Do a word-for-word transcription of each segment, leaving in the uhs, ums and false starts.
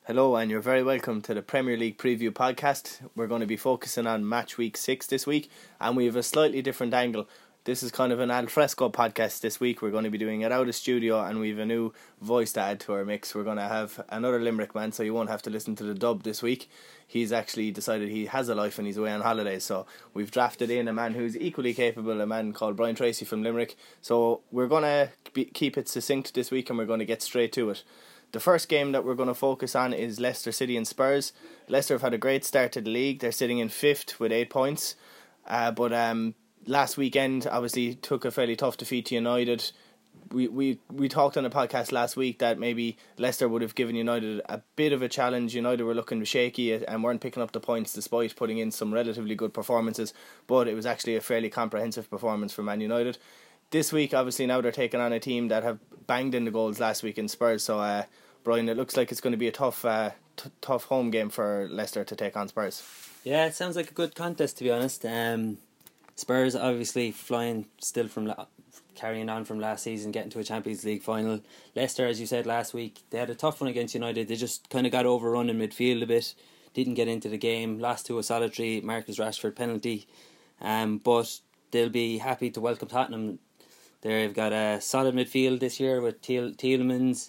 Hello, and you're very welcome to the Premier League Preview Podcast. We're going to be focusing on match week six this week, and we have a slightly different angle. This is kind of an alfresco podcast this week. We're going to be doing it out of studio, and we have a new voice to add to our mix. We're going to have another Limerick man, so you won't have to listen to the dub this week. He's actually decided he has a life and he's away on holidays, so we've drafted in a man who's equally capable, a man called Brian Tracy from Limerick. So we're going to be, keep it succinct this week, and we're going to get straight to it. The first game that we're going to focus on is Leicester City and Spurs. Leicester have had a great start to the league. They're sitting in fifth with eight points. Uh, but um, last weekend, obviously, took a fairly tough defeat to United. We, we we talked on the podcast last week that maybe Leicester would have given United a bit of a challenge. United were looking shaky and weren't picking up the points despite putting in some relatively good performances. But it was actually a fairly comprehensive performance for Man United. This week, obviously, now they're taking on a team that have banged in the goals last week in Spurs. So, uh, Brian, it looks like it's going to be a tough uh, t- tough home game for Leicester to take on Spurs. Yeah, it sounds like a good contest, to be honest. Um, Spurs obviously flying still from la- carrying on from last season, getting to a Champions League final. Leicester, as you said last week, they had a tough one against United. They just kind of got overrun in midfield a bit, didn't get into the game, lost to a solitary Marcus Rashford penalty. Um, but they'll be happy to welcome Tottenham. They've got a solid midfield this year with Thiel- Tielemans.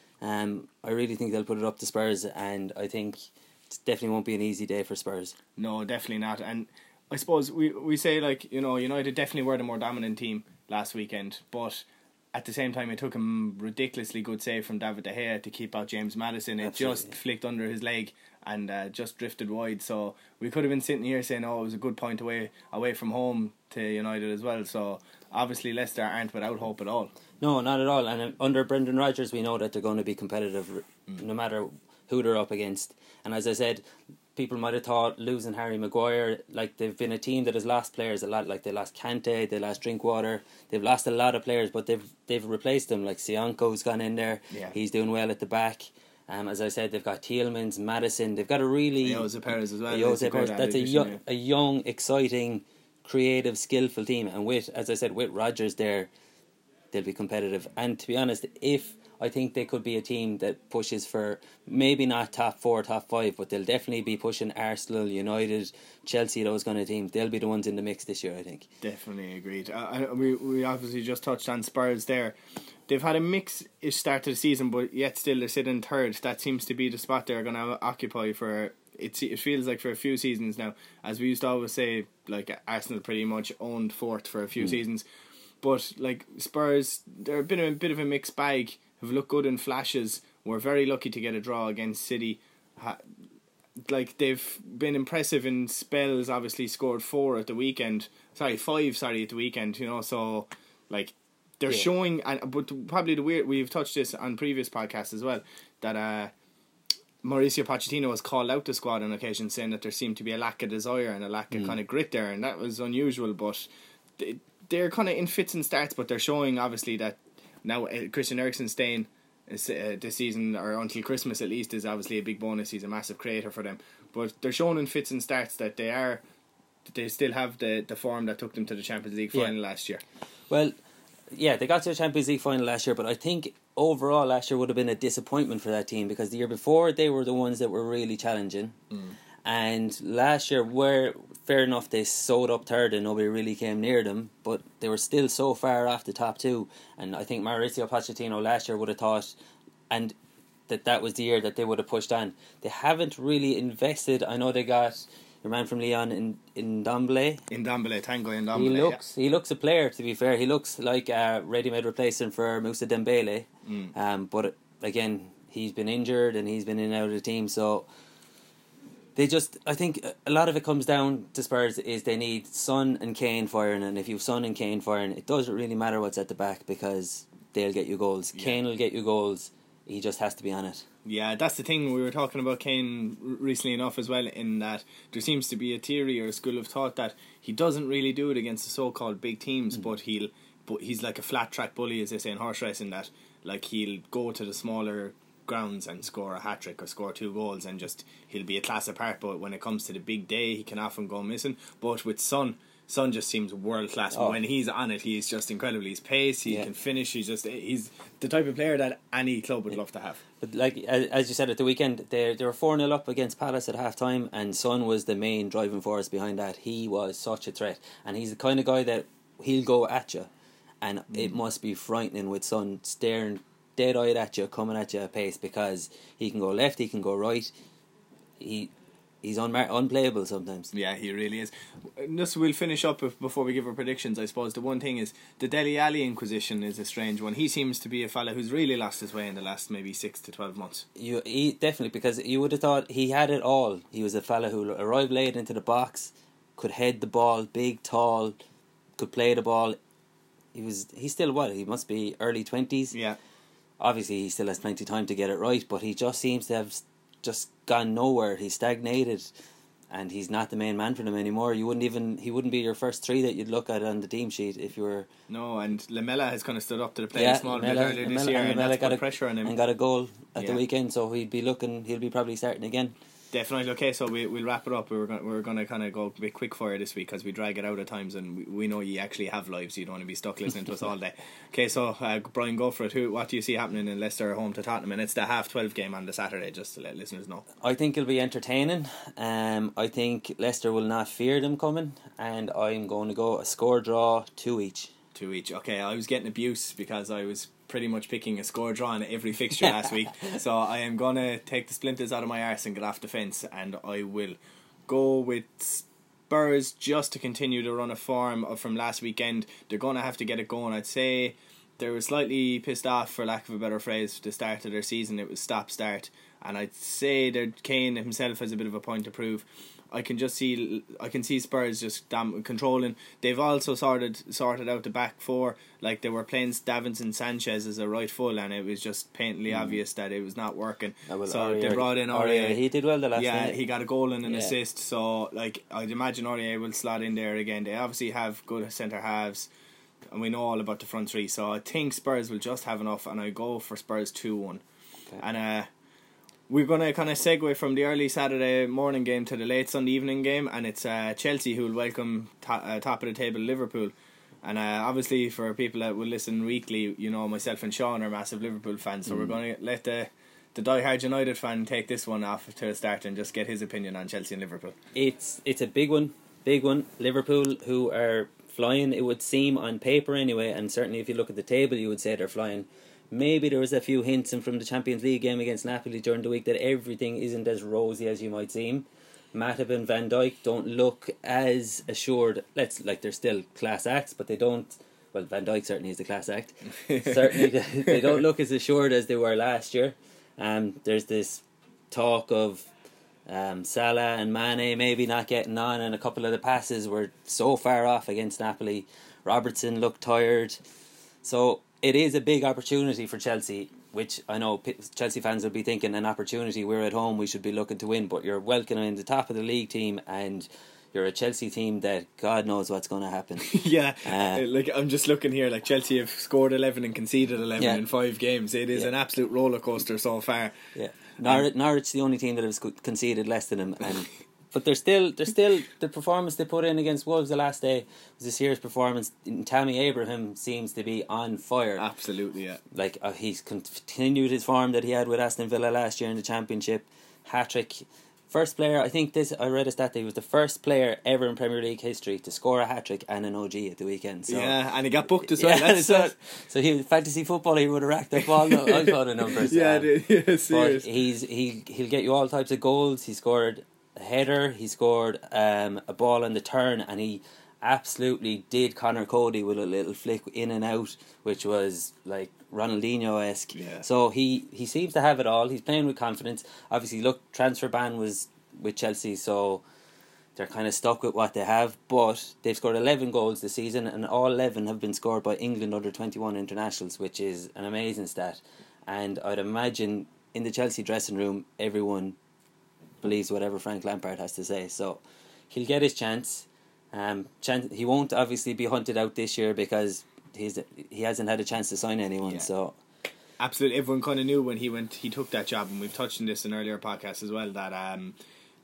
Um, I really think they'll put it up to Spurs, and I think it definitely won't be an easy day for Spurs. No, definitely not. And I suppose we, we say, like, you know, United definitely were the more dominant team last weekend, but at the same time it took him ridiculously good save from David De Gea to keep out James Maddison. It Absolutely. just flicked under his leg and uh, just drifted wide. So we could have been sitting here saying, oh, it was a good point away away from home to United as well. So obviously Leicester aren't without hope at all. No, not at all. And under Brendan Rodgers, we know that they're going to be competitive mm. no matter who they're up against. And as I said, people might have thought losing Harry Maguire, like they've been a team that has lost players a lot. Like they lost Kante, they lost Drinkwater, they've lost a lot of players, but they've they've replaced them. Like Sionko's gone in there, yeah. He's doing well at the back. Um, as I said, they've got Tielemans, Maddison. They've got a really Jose Perez as well. Jose Perez. That's a young, yeah. a young, exciting, creative, skillful team. And with, as I said, with Rodgers there, they'll be competitive. And to be honest, if I think they could be a team that pushes for maybe not top four, top five, but they'll definitely be pushing Arsenal, United, Chelsea, those kind of teams. They'll be the ones in the mix this year, I think. Definitely agreed. Uh, we we obviously just touched on Spurs there. They've had a mix-ish start to the season, but yet still they're sitting third. That seems to be the spot they're going to occupy for, it, it feels like, for a few seasons now. As we used to always say, like, Arsenal pretty much owned fourth for a few mm. seasons. But, like, Spurs, they're a bit of a, bit of a mixed bag. Have looked good in flashes. We're very lucky to get a draw against City. Ha- like, they've been impressive in spells, obviously scored four at the weekend. Sorry, five, sorry, at the weekend, you know, so, like, they're yeah. showing, and but probably the weird, we've touched this on previous podcasts as well, that uh, Mauricio Pochettino has called out the squad on occasion, saying that there seemed to be a lack of desire and a lack of mm. kind of grit there, and that was unusual, but they, they're kind of in fits and starts, but they're showing, obviously, that now uh, Christian Eriksen staying is, uh, this season, or until Christmas at least, is obviously a big bonus. He's a massive creator for them, but they're showing in fits and starts that they are, that they still have the, the form that took them to the Champions League final yeah. last year. Well, yeah, they got to the Champions League final last year, but I think overall last year would have been a disappointment for that team, because the year before they were the ones that were really challenging, mm. and last year, where fair enough, they sewed up third and nobody really came near them, but they were still so far off the top two. And I think Mauricio Pochettino last year would have thought, and that that was the year that they would have pushed on. They haven't really invested. I know they got your man from Lyon in in Ndombele. In Ndombele, Tanguy Ndombele. He looks yeah. he looks a player, to be fair. He looks like a ready-made replacement for Moussa Dembele. Mm. Um, but again, he's been injured and he's been in and out of the team, so they just, I think a lot of it comes down to Spurs is they need Son and Kane firing, and if you've Son and Kane firing, it doesn't really matter what's at the back because they'll get you goals. Yeah. Kane will get you goals. He just has to be on it. Yeah, that's the thing. We were talking about Kane recently enough as well, in that there seems to be a theory or a school of thought that he doesn't really do it against the so-called big teams, mm. but he'll, but he's like a flat track bully, as they say in horse racing, that like he'll go to the smaller grounds and score a hat-trick or score two goals, and just he'll be a class apart. But when it comes to the big day, he can often go missing. But with Son, Son just seems world class. Oh. When he's on it, he's just incredible. He's pace, he Yeah. can finish. He's just he's the type of player that any club would love to have. But like as, as you said at the weekend, they they were four nil up against Palace at half time, and Son was the main driving force behind that. He was such a threat, and he's the kind of guy that he'll go at you, and mm. it must be frightening with Son staring dead eyed at you, coming at you at pace, because he can go left, he can go right. He. He's unmar- unplayable sometimes. Yeah, he really is. Just we'll finish up before we give our predictions. I suppose the one thing is the Dele Alli Inquisition is a strange one. He seems to be a fella who's really lost his way in the last maybe six to twelve months. You he, definitely, because you would have thought he had it all. He was a fella who arrived late into the box, could head the ball, big, tall, could play the ball. He was he's still what? He must be early twenties. Yeah. Obviously, he still has plenty of time to get it right, but he just seems to have just gone nowhere. He's stagnated, and he's not the main man for them anymore. You wouldn't even he wouldn't be your first three that you'd look at on the team sheet if you were. No, and Lamela has kind of stood up to the plate yeah, a small Lamela, bit earlier Lamela, this year, and, and, Lamela that's got put a, pressure on him. And got a goal at yeah. the weekend, so he'd be looking. He'll be probably starting again. Definitely. Okay, so we, we'll wrap it up. We were going, we we're going to kind of go a bit quick fire this week because we drag it out at times, and we, we know you actually have lives, so you don't want to be stuck listening to us all day. Okay, so uh, Brian, go for it. Who, what do you see happening in Leicester home to Tottenham? And it's the half twelve game on the Saturday, just to let listeners know. I think it'll be entertaining. Um, I think Leicester will not fear them coming, and I'm going to go a score draw, two each. Two each. Okay, I was getting abuse because I was pretty much picking a score draw in every fixture last week, so I am going to take the splinters out of my arse and get off the fence, and I will go with Spurs just to continue the run of form from last weekend. They're going to have to get it going. I'd say they were slightly pissed off, for lack of a better phrase, the start of their season. It was stop-start, and I'd say that Kane himself has a bit of a point to prove. I can just see I can see Spurs just damn controlling. They've also sorted sorted out the back four. Like, they were playing Davinson Sanchez as a right full, and it was just painfully mm. obvious that it was not working. Oh, well, so Aurier, they brought in Aurier. Aurier. He did well the last Yeah, night. he got a goal and an yeah. assist. So, like, I'd imagine Aurier will slot in there again. They obviously have good centre halves, and we know all about the front three. So I think Spurs will just have enough, and I go for Spurs two one. Okay. And uh. We're going to kind of segue from the early Saturday morning game to the late Sunday evening game, and it's uh, Chelsea who will welcome to- uh, top of the table Liverpool. And uh, obviously, for people that will listen weekly, you know, myself and Sean are massive Liverpool fans, so mm. we're going to let the the die-hard United fan take this one off to a start and just get his opinion on Chelsea and Liverpool. It's it's a big one, big one. Liverpool, who are flying, it would seem on paper anyway, and certainly if you look at the table, you would say they're flying. Maybe there was a few hints in from the Champions League game against Napoli during the week that everything isn't as rosy as you might seem. Matip and Van Dijk don't look as assured. Let's like they're still class acts, but they don't. Well, Van Dijk certainly is the class act. Certainly, they, they don't look as assured as they were last year. Um, there's this talk of um, Salah and Mane maybe not getting on, and a couple of the passes were so far off against Napoli. Robertson looked tired, so. It is a big opportunity for Chelsea, which I know Chelsea fans will be thinking an opportunity. We're at home, we should be looking to win, but you're welcoming the top of the league team, and you're a Chelsea team that God knows what's going to happen. yeah, uh, like I'm just looking here. Like, Chelsea have scored eleven and conceded eleven yeah. in five games. It is yeah. an absolute roller coaster so far. Yeah, Norwich, um, Norwich the only team that has conceded less than them, and. But they're still, they're still the performance they put in against Wolves the last day was a serious performance. Tammy Abraham seems to be on fire. Absolutely, yeah. Like uh, he's continued his form that he had with Aston Villa last year in the Championship. Hat-trick. First player, I think this, I read a stat that he was the first player ever in Premier League history to score a hat-trick and an O G at the weekend. So, yeah, and he got booked as well. Yeah, That's so, so he fantasy football, he would have racked up all the, all the numbers. Yeah, um, yeah, serious. But he's, he, he'll get you all types of goals. He scored a header, he scored um, a ball on the turn, and he absolutely did Connor Cody with a little flick in and out, which was like Ronaldinho-esque. Yeah. So he, he seems to have it all. He's playing with confidence. Obviously, look, transfer ban was with Chelsea, so they're kind of stuck with what they have, but they've scored eleven goals this season, and all eleven have been scored by England under twenty-one internationals, which is an amazing stat. And I'd imagine in the Chelsea dressing room, everyone believes whatever Frank Lampard has to say, so he'll get his chance. Um, chance he won't obviously be hunted out this year because he's he hasn't had a chance to sign anyone. Yeah. So absolutely, everyone kind of knew when he went, he took that job, and we've touched on this in earlier podcasts as well, that um,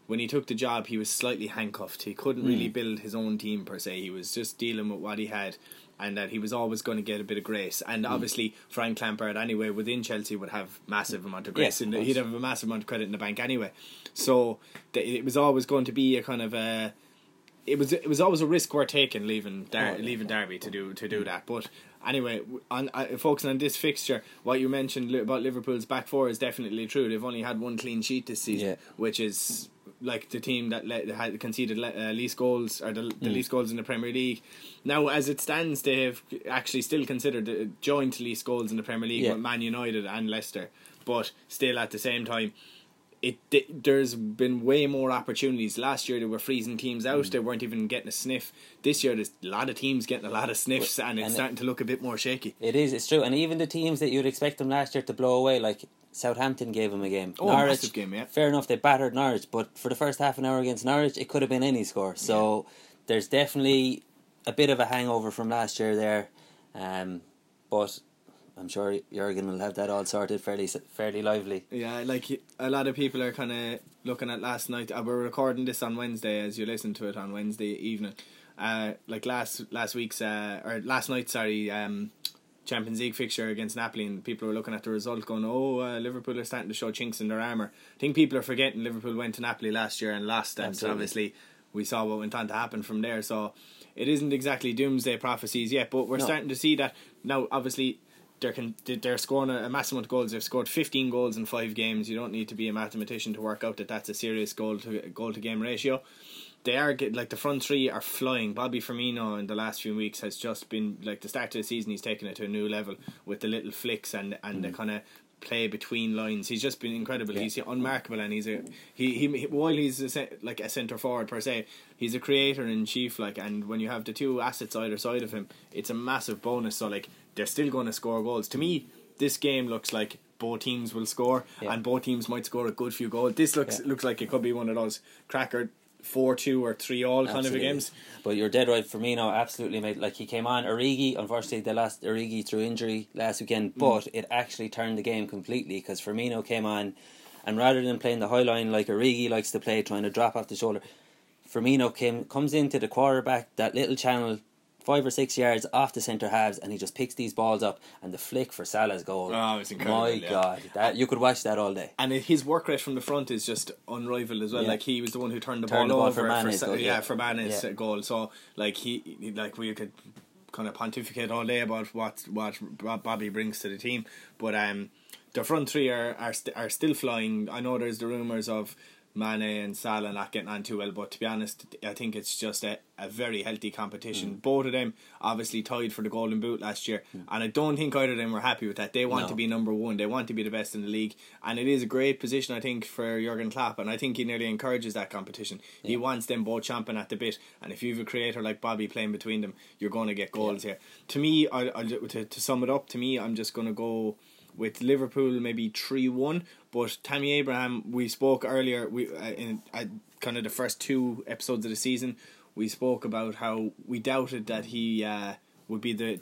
when he took the job, he was slightly handcuffed. He couldn't mm. really build his own team per se. He was just dealing with what he had, and that he was always going to get a bit of grace. And mm. obviously, Frank Lampard, anyway, within Chelsea, would have massive amount of grace. Yes, and he'd have a massive amount of credit in the bank anyway. So it was always going to be a kind of a... It was it was always a risk worth taking leaving Dar- oh, leaving Derby to do to do that. But anyway, on uh, focusing on this fixture, what you mentioned about Liverpool's back four is definitely true. They've only had one clean sheet this season, yeah. which is like the team that le- had conceded le- uh, least goals or the, the mm. least goals in the Premier League. Now, as it stands, they have actually still considered uh, joint least goals in the Premier League yeah. with Man United and Leicester. But still, at the same time, It, there's been way more opportunities. Last year they were freezing teams out. Mm. They weren't even getting a sniff. This year there's a lot of teams getting a lot of sniffs, and it's and starting it, to look a bit more shaky. It is, it's true. And even the teams that you'd expect them last year to blow away, like Southampton gave them a game. Oh, Norwich, massive game, yeah. Fair enough, they battered Norwich, but for the first half an hour against Norwich, it could have been any score. So yeah. there's definitely a bit of a hangover from last year there. Um, but... I'm sure Jurgen will have that all sorted fairly fairly lively. Yeah, like a lot of people are kind of looking at last night. Uh, we're recording this on Wednesday as you listen to it on Wednesday evening. Uh, like last last week's uh, or last night, sorry, um, Champions League fixture against Napoli, and people were looking at the result, going, "Oh, uh, Liverpool are starting to show chinks in their armour." I think people are forgetting Liverpool went to Napoli last year and lost, and so obviously we saw what went on to happen from there. So it isn't exactly doomsday prophecies yet, but we're no. starting to see that now. Obviously, They're, con- they're scoring a, a massive amount of goals. They've scored fifteen goals in five games. You don't need to be a mathematician to work out that that's a serious goal to goal to game ratio. They are get, like the front three are flying. Bobby Firmino in the last few weeks has just been like the start of the season. He's taken it to a new level with the little flicks and and mm. the kind of play between lines. He's just been incredible. Yeah. He's unmarkable, and he's a he he while he's a, like a centre forward per se, he's a creator in chief. Like, and when you have the two assets either side of him, it's a massive bonus. So like, they're still going to score goals. To me, this game looks like both teams will score, yeah. and both teams might score a good few goals. This looks yeah. looks like it could be one of those cracker four two or three all kind absolutely. Of games. But you're dead right. Firmino absolutely made, like, he came on. Origi, unfortunately they lost Origi through injury last weekend, but mm. it actually turned the game completely, because Firmino came on, and rather than playing the high line like Origi likes to play, trying to drop off the shoulder, Firmino came comes into the quarterback, that little channel, five or six yards off the centre halves, and he just picks these balls up, and the flick for Salah's goal. Oh, it's incredible. My yeah. God, that you could watch that all day. And his work rate from the front is just unrivaled as well. Yeah. Like, he was the one who turned the turned ball the ball over for Mane's for, goal, yeah, yeah. for Mane's yeah. goal. So like he like we could kind of pontificate all day about what what Bobby brings to the team, but um, the front three are are, st- are still flying. I know there's the rumours of Mane and Salah not getting on too well, but to be honest, I think it's just a, a very healthy competition. Mm. Both of them obviously tied for the Golden Boot last year, mm. and I don't think either of them were happy with that. They want no. to be number one. They want to be the best in the league, and it is a great position, I think, for Jurgen Klopp, and I think he nearly encourages that competition. Yeah. He wants them both champing at the bit, and if you have a creator like Bobby playing between them, you're going to get goals yeah. here. To me, I, I, to, to sum it up, to me, I'm just going to go with Liverpool maybe three one, but Tammy Abraham, we spoke earlier we uh, in uh, kind of the first two episodes of the season, we spoke about how we doubted that he uh, would be the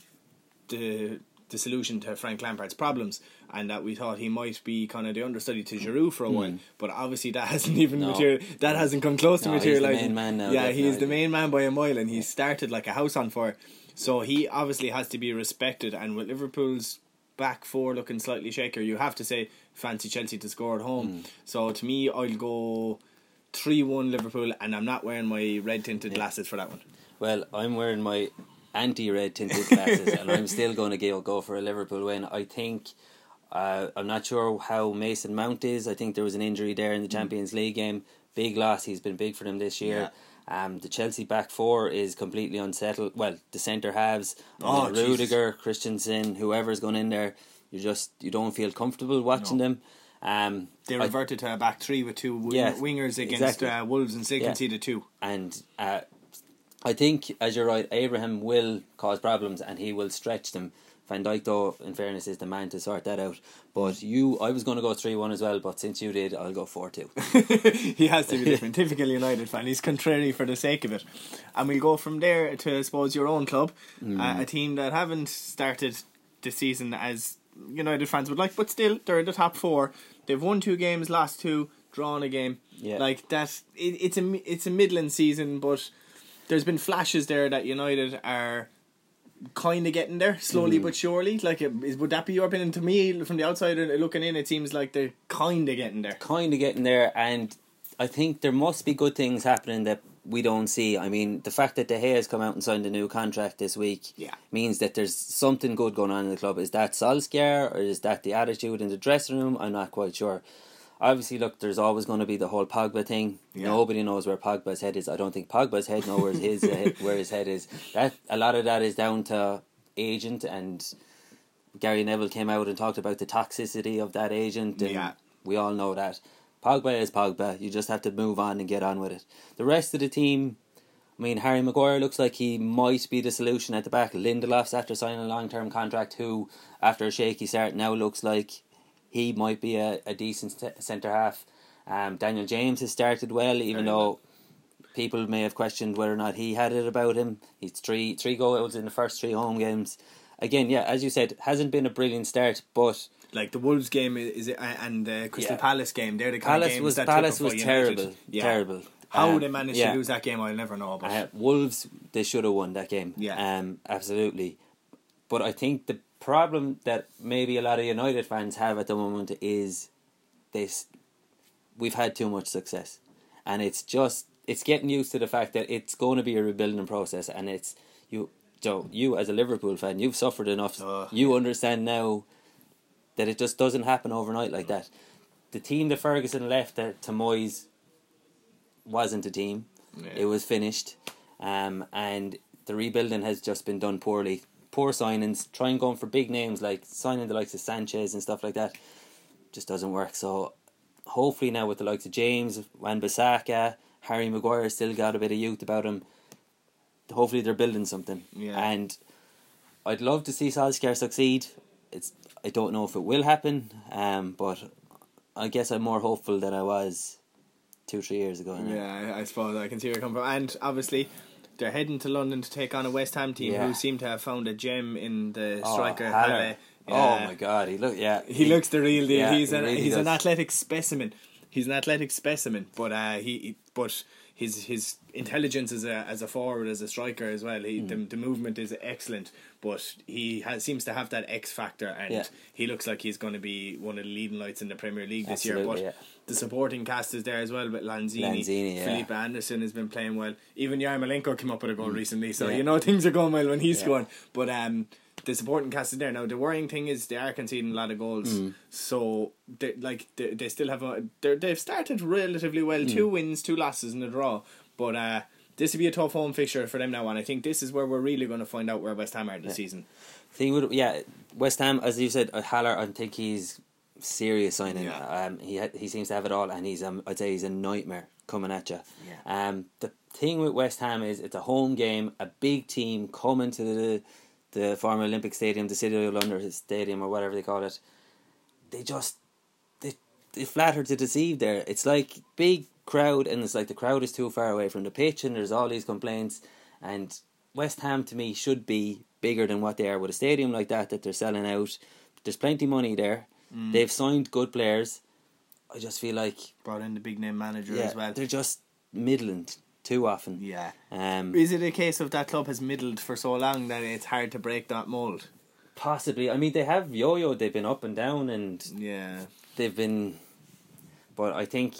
the the solution to Frank Lampard's problems, and that we thought he might be kind of the understudy to Giroud for a mm. while, but obviously that hasn't even no. material that hasn't come close no, to materialising. He's the main man now. Yeah, definitely. he's the main man by a mile, and he started like a house on fire, so he obviously has to be respected. And with Liverpool's back four looking slightly shaker, you have to say fancy Chelsea to score at home. Mm. So to me, I'll go three one Liverpool, and I'm not wearing my red tinted yeah. glasses for that one. Well, I'm wearing my anti-red tinted glasses, and I'm still going to go, go for a Liverpool win. I think uh, I'm not sure how Mason Mount is. I think there was an injury there in the Champions League game. Big loss. He's been big for them this year. Yeah. Um, the Chelsea back four is completely unsettled. Well, the centre halves, oh, uh, Rudiger, Christensen, whoever's going in there, you just you don't feel comfortable watching no. them. Um, they reverted I, to a back three with two wing- yeah, wingers against exactly. uh, Wolves, and they yeah. conceded two. And uh, I think, as you're right, Abraham will cause problems and he will stretch them. Van Dijk, though, in fairness, is the man to sort that out. But you, I was going to go three one as well, but since you did, I'll go four two. He has to be different. Typical United fan. He's contrary for the sake of it. And we'll go from there to, I suppose, your own club. Mm. Uh, a team that haven't started the season as United fans would like, but still, they're in the top four. They've won two games, lost two. drawn a game. Yeah. Like that, it, it's a it's a Midland season, but there's been flashes there that United are kind of getting there slowly Mm. but surely. Like, is, would that be your opinion? To me, from the outsider looking in, it seems like they're kind of getting there. Kind of getting there, and I think there must be good things happening that we don't see. I mean, the fact that De Gea has come out and signed a new contract this week Yeah. means that there's something good going on in the club. Is that Solskjaer, or is that the attitude in the dressing room? I'm not quite sure. Obviously, look, there's always going to be the whole Pogba thing. Yeah. Nobody knows where Pogba's head is. I don't think Pogba's head knows where his uh, where his head is. That a lot of that is down to agent, and Gary Neville came out and talked about the toxicity of that agent. And Yeah. we all know that. Pogba is Pogba. You just have to move on and get on with it. The rest of the team, I mean, Harry Maguire looks like he might be the solution at the back. Lindelof's after signing a long-term contract, who, after a shaky start, now looks like he might be a, a decent centre-half. Um, Daniel James has started well, even Very though well. people may have questioned whether or not he had it about him. He's three three goals in the first three home games. Again, yeah, as you said, hasn't been a brilliant start, but Like the Wolves game is it, and the Crystal Yeah. Palace game, they're the kind Palace of games was that Palace was typify terrible, United. Yeah. terrible. How Um, they managed yeah. to lose that game, I'll never know. But Uh, Wolves, they should have won that game. Yeah. Um, absolutely. But I think the problem that maybe a lot of United fans have at the moment is this: we've had too much success, and it's just it's getting used to the fact that it's going to be a rebuilding process, and it's you. Joe, you as a Liverpool fan, you've suffered enough. Ugh. You understand now that it just doesn't happen overnight like that. The team that Ferguson left at, to Moyes wasn't a team. Yeah. It was finished, um, and the rebuilding has just been done poorly. Poor signings, trying going for big names like signing the likes of Sanchez and stuff like that, just doesn't work. So hopefully now with the likes of James, Wan-Bissaka, Harry Maguire still got a bit of youth about him. Hopefully they're building something. Yeah. And I'd love to see Solskjaer succeed. It's I don't know if it will happen, um, but I guess I'm more hopeful than I was two, three years ago now. Yeah, I, I suppose I can see where you're coming from. And obviously, they're heading to London to take on a West Ham team Yeah. who seem to have found a gem in the Oh, striker. Haller. Haller. Oh Yeah. my god, he look yeah. He, looks the real deal. yeah, he's he an really he's an does. athletic specimen. He's an athletic specimen, but uh, he, he but his his intelligence as a as a forward, as a striker as well. He Mm. the, the movement is excellent, but he has seems to have that X factor, and Yeah. he looks like he's going to be one of the leading lights in the Premier League this year. Absolutely, But yeah. the supporting cast is there as well. But Lanzini, Lanzini, yeah. Felipe Anderson has been playing well. Even Yarmolenko came up with a goal recently, so Mm. Yeah. you know things are going well when he's Yeah. scoring. But um. The supporting cast is there now. The worrying thing is they are conceding a lot of goals, Mm. so they like they, they still have a they they've started relatively well. Mm. Two wins, two losses, and a draw. But uh, this will be a tough home fixture for them now, and I think this is where we're really going to find out where West Ham are this season. Thing would yeah, West Ham, as you said, uh, Haller. I think he's serious signing. Yeah. Um, he ha- he seems to have it all, and he's um, I'd say he's a nightmare coming at you. Yeah. Um, the thing with West Ham is it's a home game, a big team coming to the the former Olympic Stadium, the City of London Stadium or whatever they call it. They just they they flatter to deceive there. It's like big crowd, and it's like the crowd is too far away from the pitch, and there's all these complaints. And West Ham to me should be bigger than what they are with a stadium like that that they're selling out. There's plenty of money there. Mm. They've signed good players. I just feel like Brought in the big name manager yeah, as well. they're just middling too often. Yeah. Um, Is it a case of that club has middled for so long that it's hard to break that mould? possibly. I mean, they have yo-yo. They've been up and down, and Yeah. they've been. But I think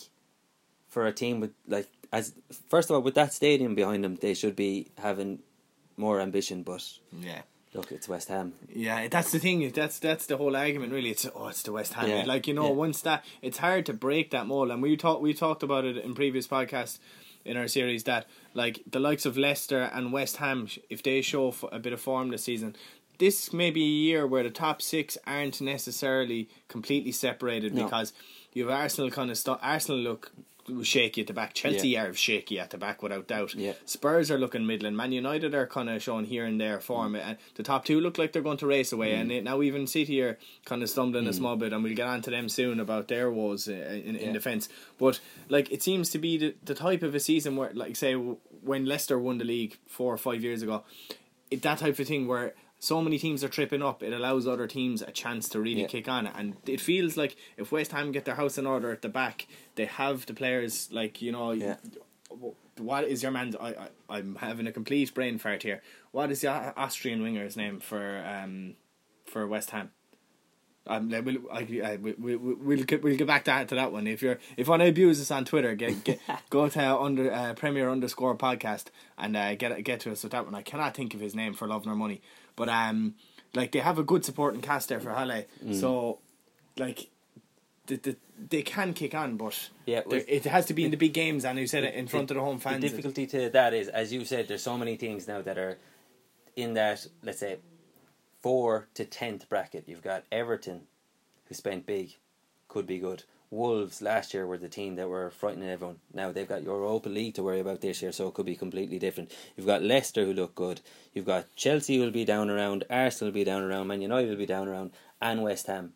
for a team with like as first of all with that stadium behind them, they should be having more ambition. But Yeah. look, it's West Ham. Yeah, that's the thing. That's that's the whole argument, really. It's oh, it's the West Ham. Yeah. Like you know, Yeah. once that it's hard to break that mold, and we talked we talked about it in previous podcasts in our series that like the likes of Leicester and West Ham, if they show f- a bit of form this season, this may be a year where the top six aren't necessarily completely separated No. because you have Arsenal kind of st- Arsenal look shaky at the back. Chelsea Yeah. are shaky at the back without doubt. Yeah. Spurs are looking middling. Man United are kind of showing here and there form, and the top two look like they're going to race away. Mm. And it, now even City are kind of stumbling a small bit, and we'll get on to them soon about their woes uh, in, in Yeah. defence. But like it seems to be the, the type of a season where, like, say, when Leicester won the league four or five years ago, it, that type of thing where so many teams are tripping up, it allows other teams a chance to really Yeah. kick on. And it feels like if West Ham get their house in order at the back, they have the players, like, you know, Yeah. what is your man's, I, I, I'm having a complete brain fart here. What is the Austrian winger's name for um for West Ham? Um, we'll, I, I, we, we, we'll get we'll get back to, to that one. If you're if you want to abuse us on Twitter, get, get go to under uh, Premier underscore podcast and uh, get get to us with that one. I cannot think of his name for love nor money, but um, like they have a good supporting cast there for Halle, mm. so like the, the, they can kick on, but yeah, well, it has to be in the big games, and you said it in front the, of the home fans. The difficulty to that is, as you said, there's so many teams now that are in that, let's say, four to tenth bracket. You've got Everton, who spent big, could be good. Wolves last year were the team that were frightening everyone. Now they've got Europa League to worry about this year, so it could be completely different. You've got Leicester, who look good. You've got Chelsea, who will be down around. Arsenal will be down around. Man United will be down around, and West Ham.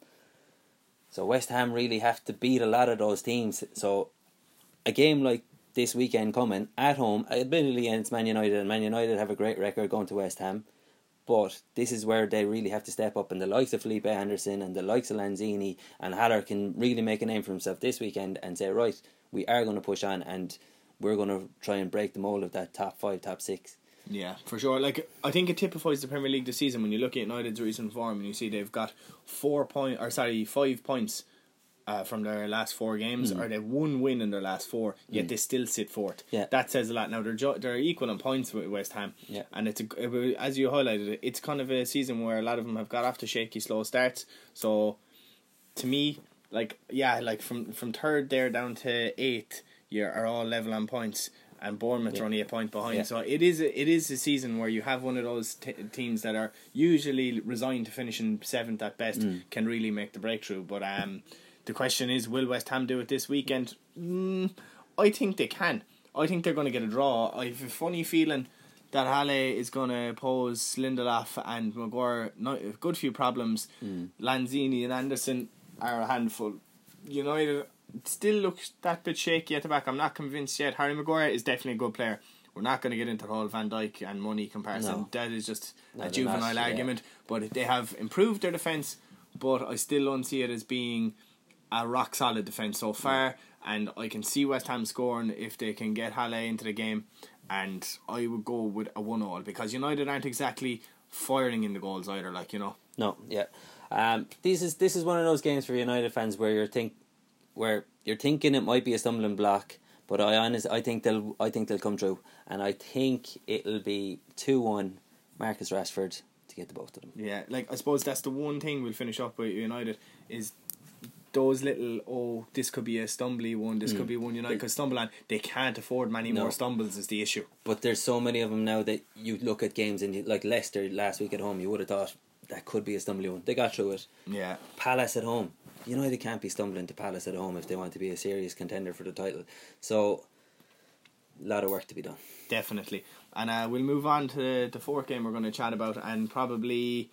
So West Ham really have to beat a lot of those teams. So a game like this weekend coming at home, admittedly against Man United, and Man United have a great record going to West Ham. But this is where they really have to step up, and the likes of Felipe Anderson and the likes of Lanzini and Haller can really make a name for himself this weekend and say, right, we are going to push on and we're going to try and break the mold of that top five, top six. Yeah, for sure. Like, I think it typifies the Premier League this season when you look at United's recent form and you see they've got four point or sorry five points uh, from their last four games, mm. or they've one win in their last four, yet mm. they still sit fourth. Yeah. That says a lot. Now they're jo- they're equal in points with West Ham, yeah. and it's a, as you highlighted, it's kind of a season where a lot of them have got off to shaky, slow starts. So, to me, like yeah, like from from third there down to eighth, you are all level on points. And Bournemouth yeah. are only a point behind, yeah. so it is a, it is a season where you have one of those t- teams that are usually resigned to finishing seventh at best mm. can really make the breakthrough. But um, the question is, will West Ham do it this weekend? Mm, I think they can. I think they're going to get a draw. I have a funny feeling that Halle is going to pose Lindelof and Maguire not, a good few problems. Mm. Lanzini and Anderson are a handful. United still looks that bit shaky at the back. I'm not convinced yet. Harry Maguire is definitely a good player. We're not going to get into the whole Van Dijk and money comparison. No. That is just no, a juvenile not, argument. Yeah. But they have improved their defence, but I still don't see it as being a rock solid defence so far. Yeah. And I can see West Ham scoring if they can get Halle into the game. And I would go with a one all because United aren't exactly firing in the goals either. Like, you know. No, yeah. Um, this is this is one of those games for United fans where you're think. Where you're thinking it might be a stumbling block, but I honest, I think they'll, I think they'll come through, and I think it'll be two one Marcus Rashford to get the both of them. Yeah, like I suppose that's the one thing we'll finish up with United is those little oh this could be a stumbly one, this mm. could be one United could stumble on. They can't afford many no. more stumbles is the issue. But there's so many of them now that you look at games and you, like Leicester last week at home, you would have thought that could be a stumbly one. They got through it. Yeah. Palace at home. United can't be stumbling to Palace at home if they want to be a serious contender for the title. So, a lot of work to be done. Definitely. And uh, we'll move on to the fourth game we're going to chat about, and probably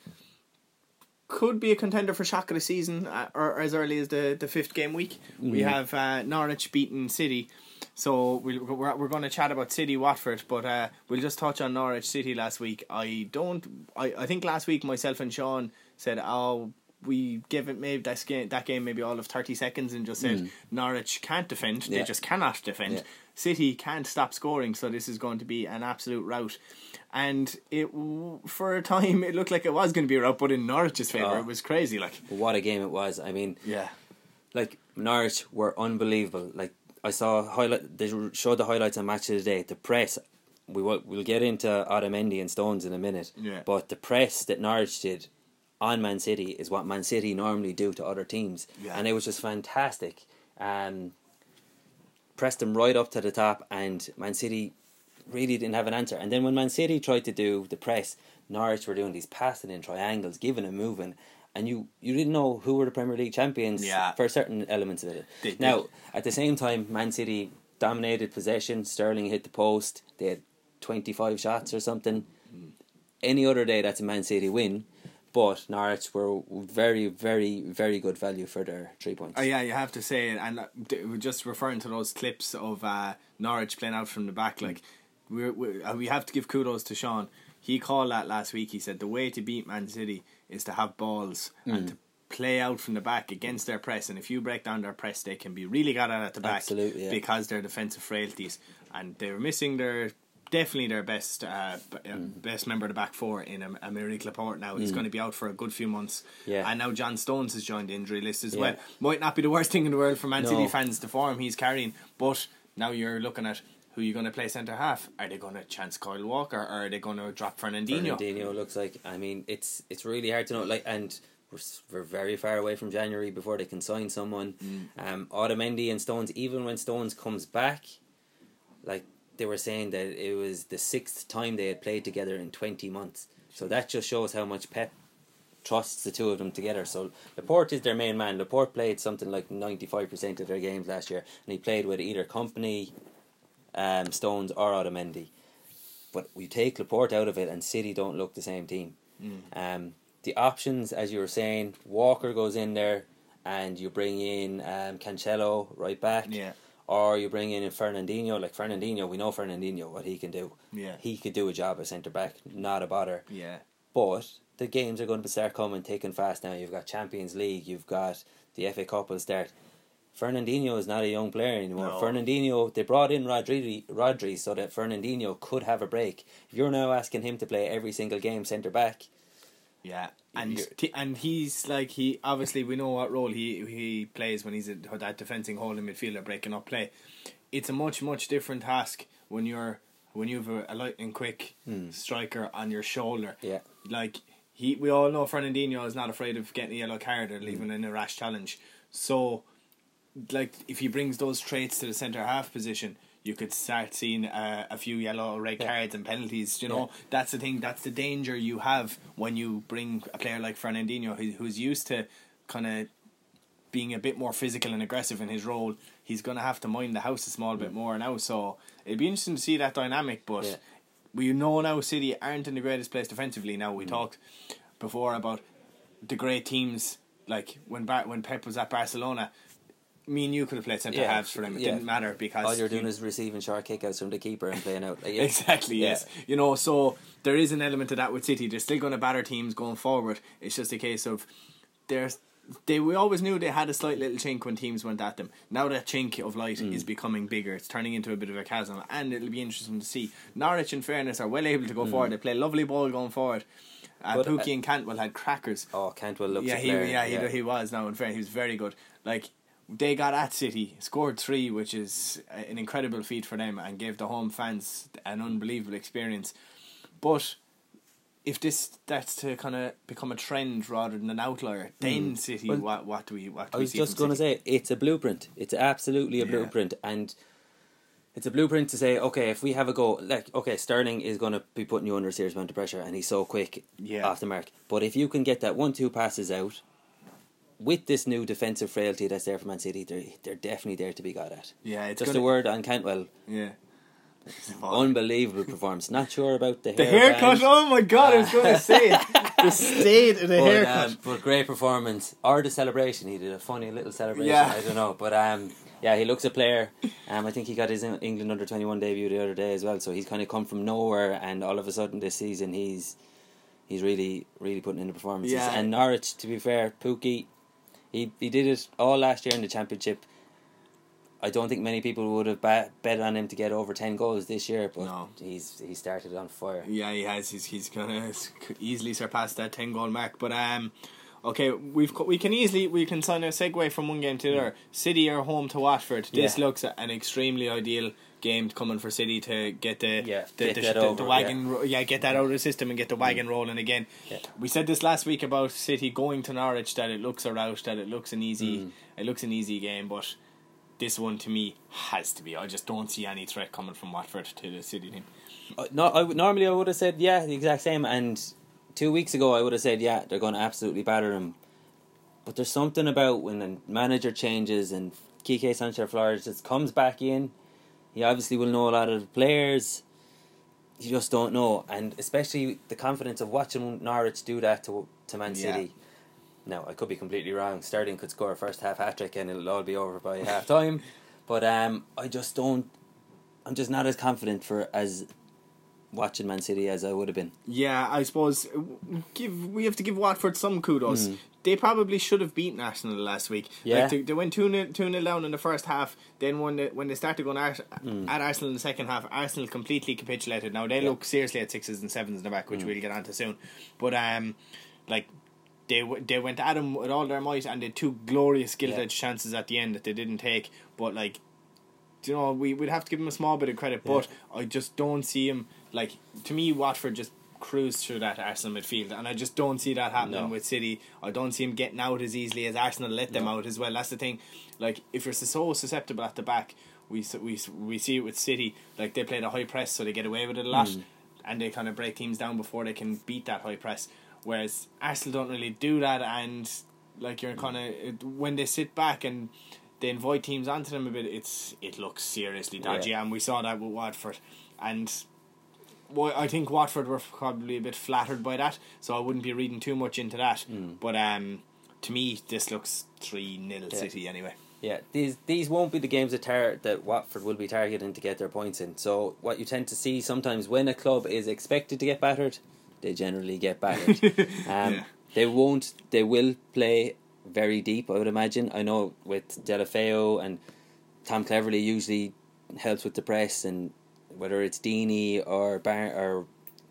could be a contender for shock of the season, uh, or, or as early as the, the fifth game week. Mm. We have uh, Norwich beating City. So we'll, we're we're going to chat about City Watford, but uh, we'll just touch on Norwich City last week. I don't. I, I think last week myself and Sean said, oh, we give it maybe that game, that game maybe all of thirty seconds and just said mm. Norwich can't defend. They yeah. just cannot defend. Yeah. City can't stop scoring, so this is going to be an absolute rout. And it for a time it looked like it was going to be a rout, but in Norwich's favour, oh. it was crazy. Like what a game it was! I mean, yeah, like Norwich were unbelievable. Like I saw highlight. They showed the highlights on Match of the Day. The press. We will we'll get into Otamendi and Stones in a minute. Yeah. But the press that Norwich did on Man City is what Man City normally do to other teams, yeah. and it was just fantastic. Um, pressed them right up to the top, and Man City really didn't have an answer. And then when Man City tried to do the press, Norwich were doing these passing in triangles, giving and moving, and you, you didn't know who were the Premier League champions yeah. for certain elements of it. They, now, they, at the same time, Man City dominated possession. Sterling hit the post. They had twenty-five shots or something. Mm. Any other day, that's a Man City win. But Norwich were very, very, very good value for their three points. Oh yeah, you have to say it. And we're just referring to those clips of uh, Norwich playing out from the back. Like we we we have to give kudos to Sean. he called that last week. He said the way to beat Man City is to have balls mm. and to play out from the back against their press. And if you break down their press, they can be really good at the back. Absolutely, yeah. Because they're defensive frailties. And they were missing their... Definitely their best uh, mm. best member of the back four in Aymeric Laporte now. He's mm. going to be out for a good few months. Yeah. And now John Stones has joined the injury list as yeah. well. Might not be the worst thing in the world for Man no. City fans, the form he's carrying. But now you're looking at who you're going to play centre half. Are they going to chance Kyle Walker or are they going to drop Fernandinho? Fernandinho looks like, I mean, it's it's really hard to know. Like, and we're, we're very far away from January before they can sign someone. Mm. Um, Otamendi and Stones, even when Stones comes back, like, they were saying that it was the sixth time they had played together in twenty months. So that just shows how much Pep trusts the two of them together. So Laporte is their main man. Laporte played something like ninety-five percent of their games last year, and he played with either Kompany, um, Stones or Otamendi. But we take Laporte out of it and City don't look the same team. Mm. Um, the options, as you were saying, Walker goes in there and you bring in um, Cancelo right back. Yeah. Or you bring in Fernandinho. Like Fernandinho, we know Fernandinho, what he can do. Yeah. He could do a job as centre-back, not a bother. Yeah. But the games are going to start coming thick and fast now. You've got Champions League, you've got the F A Cup will start. Fernandinho is not a young player anymore. No. Fernandinho, they brought in Rodri, Rodri so that Fernandinho could have a break. If you're now asking him to play every single game centre-back... Yeah, and t- and he's like, he obviously we know what role he he plays when he's a, that defending holding midfielder breaking up play. It's a much much different task when you're when you have a, a lightning quick mm. striker on your shoulder. Yeah, like he we all know Fernandinho is not afraid of getting a yellow card or leaving mm. in a rash challenge. So, like if he brings those traits to the centre half position, you could start seeing uh, a few yellow or red yeah. cards and penalties. You know, yeah. that's the thing. That's the danger you have when you bring a player like Fernandinho, who, who's used to kind of being a bit more physical and aggressive in his role. He's going to have to mind the house a small bit more now. So it'd be interesting to see that dynamic. But yeah. we know now City aren't in the greatest place defensively. Now we mm. talked before about the great teams, like when Bar- when Pep was at Barcelona. Me and you could have played centre yeah, halves for them. It yeah. didn't matter because all you're doing you, is receiving short kickouts from the keeper and playing out. Like, yeah. Exactly, yeah. yes. You know, so there is an element of that with City. They're still going to batter teams going forward. It's just a case of there's they. We always knew they had a slight little chink when teams went at them. Now that chink of light mm. is becoming bigger. It's turning into a bit of a chasm, and it'll be interesting to see. Norwich, in fairness, are well able to go mm. forward. They play lovely ball going forward. Uh, but, Pukki uh, and Cantwell had crackers. Oh, Cantwell looks yeah, a he player. yeah, yeah he he was now in fairness, he was very good. Like. They got at City, scored three, which is an incredible feat for them, and gave the home fans an unbelievable experience. But if this that's to kind of become a trend rather than an outlier, then mm. City, well, what what do we what do I we was see just going to say it's a blueprint. It's absolutely a yeah. blueprint, and it's a blueprint to say, okay, if we have a go, like okay, Sterling is going to be putting you under a serious amount of pressure, and he's so quick yeah. off the mark. But if you can get that one two passes out. With this new defensive frailty that's there for Man City, they're, they're definitely there to be got at. Yeah, it's just gonna... a word on Cantwell. Yeah, unbelievable performance. Not sure about the, the hair haircut. band. Oh my god, uh, I was going to say it. The state of the but, haircut. Um, but great performance, or the celebration. He did a funny little celebration. Yeah. I don't know, but um, yeah, he looks a player. Um, I think he got his England under twenty-one debut the other day as well. So he's kind of come from nowhere, and all of a sudden this season he's he's really really putting in the performances. Yeah. And Norwich, to be fair, Pukki. He he did it all last year in the Championship. I don't think many people would have bet, bet on him to get over ten goals this year, but no. he's he started on fire. Yeah, he has. He's he's gonna easily surpass that ten goal mark. But um, okay, we've we can easily we can sign a segue from one game to the other. City are home to Watford. This yeah. looks an extremely ideal game coming for City to get the yeah, the, get the, that the, over, the wagon yeah. yeah get that out of the system and get the wagon mm. rolling again. Yeah. We said this last week about City going to Norwich, that it looks a rout, that it looks an easy mm. it looks an easy game, but this one to me has to be. I just don't see any threat coming from Watford to the City team. Uh, no, I would, normally I would have said yeah the exact same, and two weeks ago I would have said yeah they're going to absolutely batter them. But there's something about when the manager changes and Quique Sanchez-Flores just comes back in. He obviously will know a lot of the players. You just don't know, and especially the confidence of watching Norwich do that to to Man City. Yeah. Now I could be completely wrong. Sterling could score a first half hat trick and it'll all be over by half time. But um, I just don't. I'm just not as confident for as watching Man City as I would have been. Yeah, I suppose give we have to give Watford some kudos. Mm. They probably should have beaten Arsenal last week. Yeah. Like they, they went two nil down in the first half. Then when they, when they started going at, mm. at Arsenal in the second half, Arsenal completely capitulated. Now they yeah. look seriously at sixes and sevens in the back, which mm. we'll get onto soon. But um, like they they went at them with all their might, and they had two glorious gilt edge yeah. chances at the end that they didn't take. But like, you know, we would have to give them a small bit of credit. Yeah. But I just don't see him. Like, to me, Watford just cruised through that Arsenal midfield, and I just don't see that happening no. with City. I don't see him getting out as easily as Arsenal let them no. out as well. That's the thing. Like, if you're so susceptible at the back, we we we see it with City. Like, they play the high press, so they get away with it a lot, mm. and they kind of break teams down before they can beat that high press. Whereas Arsenal don't really do that, and like you're kind of when they sit back and they invite teams onto them a bit, it's it looks seriously dodgy, yeah. and we saw that with Watford. And well, I think Watford were probably a bit flattered by that, so I wouldn't be reading too much into that. Mm. But um, to me, this looks three nil yeah. City anyway. Yeah, these these won't be the games that tar- that Watford will be targeting to get their points in. So what you tend to see sometimes when a club is expected to get battered, they generally get battered. um, yeah. They won't. They will play very deep, I would imagine. I know with Deulofeu and Tom Cleverley usually helps with the press, and whether it's Deeney or Bar or